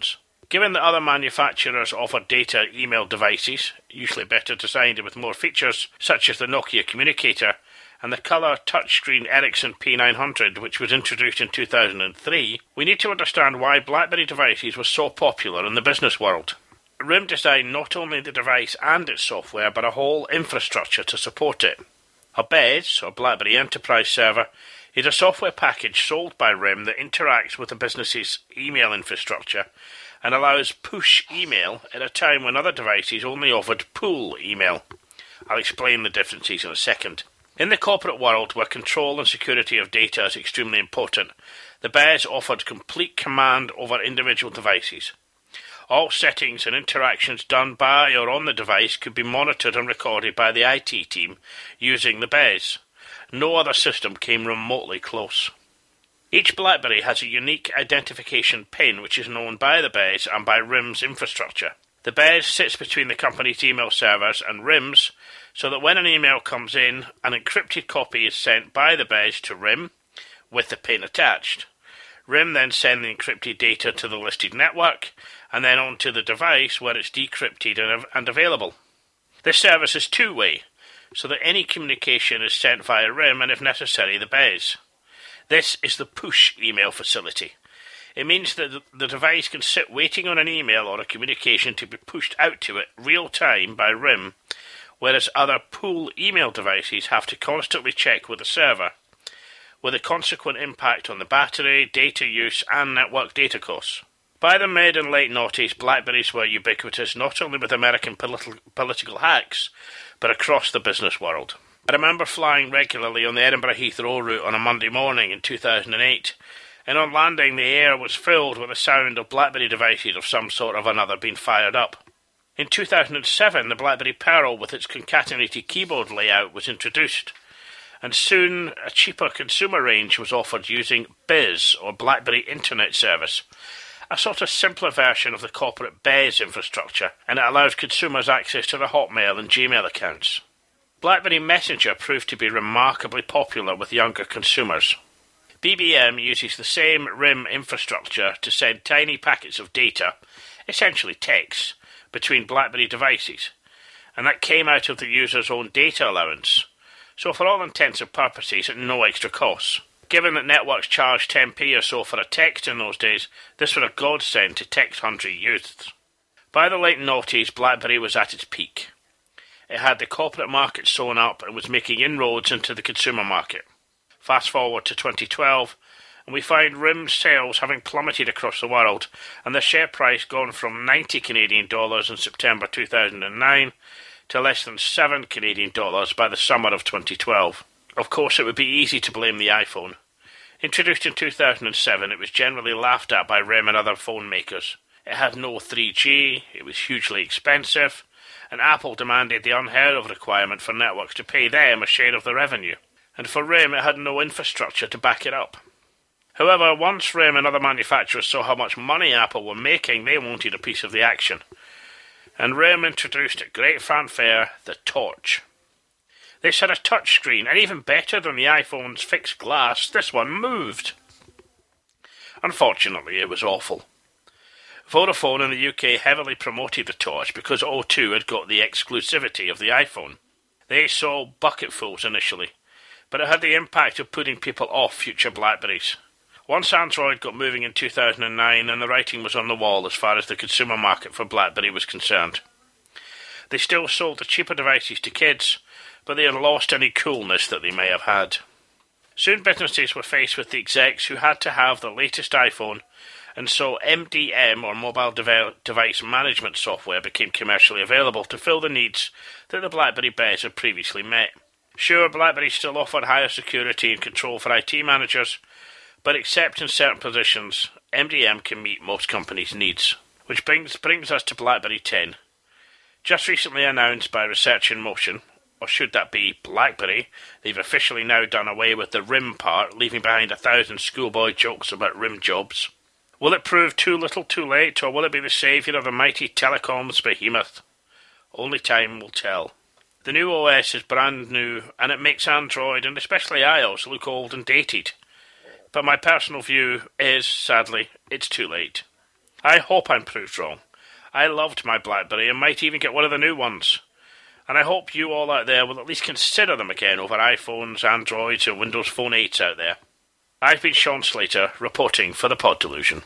I: Given that other manufacturers offer data email devices, usually better designed and with more features, such as the Nokia Communicator and the colour touchscreen Ericsson P nine hundred, which was introduced in two thousand three, we need to understand why BlackBerry devices were so popular in the business world. R I M designed not only the device and its software, but a whole infrastructure to support it. A B E S, or BlackBerry Enterprise Server, is a software package sold by R I M that interacts with the business's email infrastructure and allows push email at a time when other devices only offered pull email. I'll explain the differences in a second. In the corporate world, where control and security of data is extremely important, the B E S offered complete command over individual devices. All settings and interactions done by or on the device could be monitored and recorded by the I T team using the B E S. No other system came remotely close. Each BlackBerry has a unique identification pin which is known by the B E S and by R I M's infrastructure. The B E S sits between the company's email servers and R I M's, so that when an email comes in, an encrypted copy is sent by the B E S to R I M with the pin attached. R I M then sends the encrypted data to the listed network and then onto the device where it's decrypted and, and available. This service is two-way, so that any communication is sent via R I M and, if necessary, the B E S. This is the push email facility. It means that the device can sit waiting on an email or a communication to be pushed out to it real-time by R I M, whereas other pull email devices have to constantly check with the server, with a consequent impact on the battery, data use, and network data costs. By the mid and late noughties, BlackBerries were ubiquitous not only with American politi- political hacks, but across the business world. I remember flying regularly on the Edinburgh Heathrow route on a Monday morning in two thousand eight, and on landing the air was filled with the sound of BlackBerry devices of some sort or another being fired up. In two thousand seven, the BlackBerry Pearl with its concatenated keyboard layout was introduced, and soon a cheaper consumer range was offered using B I Z, or BlackBerry Internet Service, a sort of simpler version of the corporate B E S infrastructure, and it allowed consumers access to their Hotmail and Gmail accounts. BlackBerry Messenger proved to be remarkably popular with younger consumers. B B M uses the same R I M infrastructure to send tiny packets of data, essentially text, between BlackBerry devices, and that came out of the user's own data allowance, so for all intents and purposes at no extra cost. Given that networks charged ten p or so for a text in those days, this was a godsend to text-hungry youths. By the late noughties, BlackBerry was at its peak. It had the corporate market sewn up and was making inroads into the consumer market. Fast forward to twenty twelve, and we find R I M sales having plummeted across the world, and the share price gone from ninety Canadian dollars in September two thousand nine to less than seven Canadian dollars by the summer of twenty twelve. Of course, it would be easy to blame the iPhone. Introduced in two thousand seven, it was generally laughed at by R I M and other phone makers. It had no three G, it was hugely expensive, and Apple demanded the unheard-of requirement for networks to pay them a share of the revenue. And for R I M, it had no infrastructure to back it up. However, once R I M and other manufacturers saw how much money Apple were making, they wanted a piece of the action. And R I M introduced at great fanfare the Torch. This had a touchscreen, and even better than the iPhone's fixed glass, this one moved. Unfortunately, it was awful. Vodafone in the U K heavily promoted the Torch because O two had got the exclusivity of the iPhone. They sold bucketfuls initially, but it had the impact of putting people off future BlackBerries. Once Android got moving in two thousand nine, and the writing was on the wall as far as the consumer market for BlackBerry was concerned. They still sold the cheaper devices to kids, but they had lost any coolness that they may have had. Soon businesses were faced with the execs who had to have the latest iPhone, and so M D M, or Mobile Deve- Device Management Software, became commercially available to fill the needs that the BlackBerry B E S had previously met. Sure, BlackBerry still offered higher security and control for I T managers, but except in certain positions, M D M can meet most companies' needs. Which brings, brings us to BlackBerry ten. Just recently announced by Research in Motion, or should that be BlackBerry, they've officially now done away with the R I M part, leaving behind a thousand schoolboy jokes about R I M jobs. Will it prove too little too late, or will it be the saviour of the mighty telecoms behemoth? Only time will tell. The new O S is brand new, and it makes Android, and especially iOS, look old and dated. But my personal view is, sadly, it's too late. I hope I'm proved wrong. I loved my BlackBerry and might even get one of the new ones. And I hope you all out there will at least consider them again over iPhones, Androids, or Windows Phone eights out there. I've been Sean Slater, reporting for the Pod Delusion.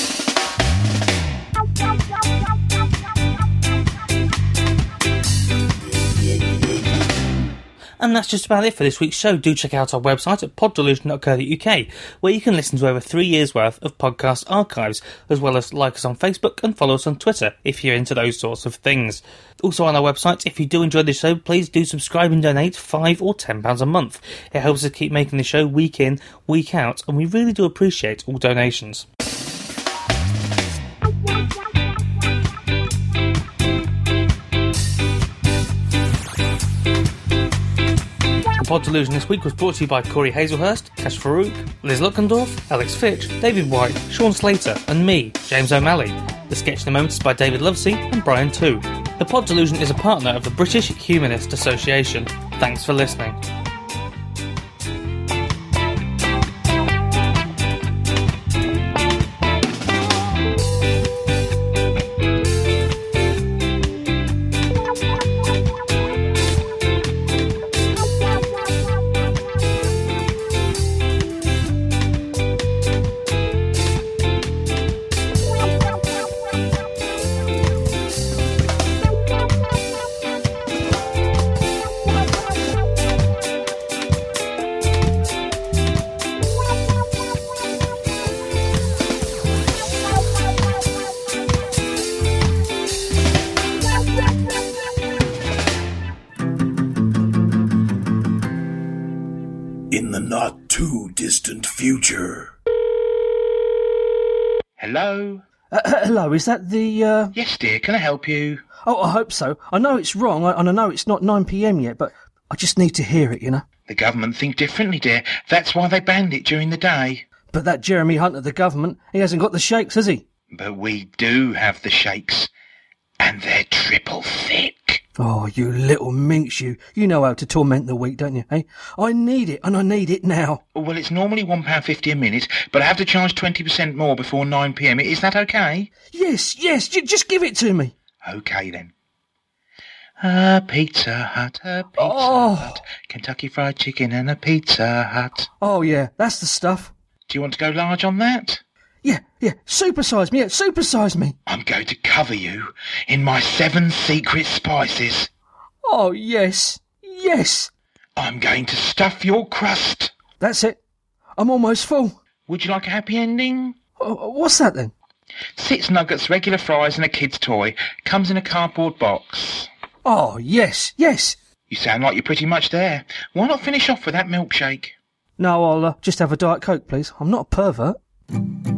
A: And that's just about it for this week's show. Do check out our website at pod delusion dot co dot uk, where you can listen to over three years' worth of podcast archives, as well as like us on Facebook and follow us on Twitter if you're into those sorts of things. Also on our website, if you do enjoy the show, please do subscribe and donate five or ten pounds a month. It helps us keep making the show week in, week out, and we really do appreciate all donations. The Pod Delusion this week was brought to you by Corey Hazelhurst, Kash Farouk, Liz Luckendorf, Alex Fitch, David White, Sean Slater, and me, James O'Malley. The sketch in the moment is by David Lovesey and Brian Tu. The Pod Delusion is a partner of the British Humanist Association. Thanks for listening.
J: Future.
K: Hello?
J: Uh, hello, is that the, uh...
K: Yes, dear, can I help you?
J: Oh, I hope so. I know it's wrong, and I know it's not nine p.m. yet, but I just need to hear it, you know?
K: The government think differently, dear. That's why they banned it during the day.
J: But that Jeremy Hunt of the government, he hasn't got the shakes, has he?
K: But we do have the shakes, and they're triple thick.
J: Oh, you little minx, you. You know how to torment the weak, don't you, eh? I need it, and I need it now.
K: Well, it's normally one pound fifty a minute, but I have to charge twenty percent more before nine p.m. Is that okay?
J: Yes, yes, j- just give it to me.
K: Okay, then. A Pizza Hut, a Pizza
J: oh.
K: Hut, Kentucky Fried Chicken and a Pizza Hut.
J: Oh, yeah, that's the stuff.
K: Do you want to go large on that?
J: Yeah, yeah, supersize me, yeah, supersize me.
K: I'm going to cover you in my seven secret spices.
J: Oh, yes, yes.
K: I'm going to stuff your crust.
J: That's it. I'm almost full.
K: Would you like a happy ending?
J: Oh, what's that then?
K: Six nuggets, regular fries and a kid's toy. Comes in a cardboard box.
J: Oh, yes, yes.
K: You sound like you're pretty much there. Why not finish off with that milkshake?
J: No, I'll uh, just have a Diet Coke, please. I'm not a pervert.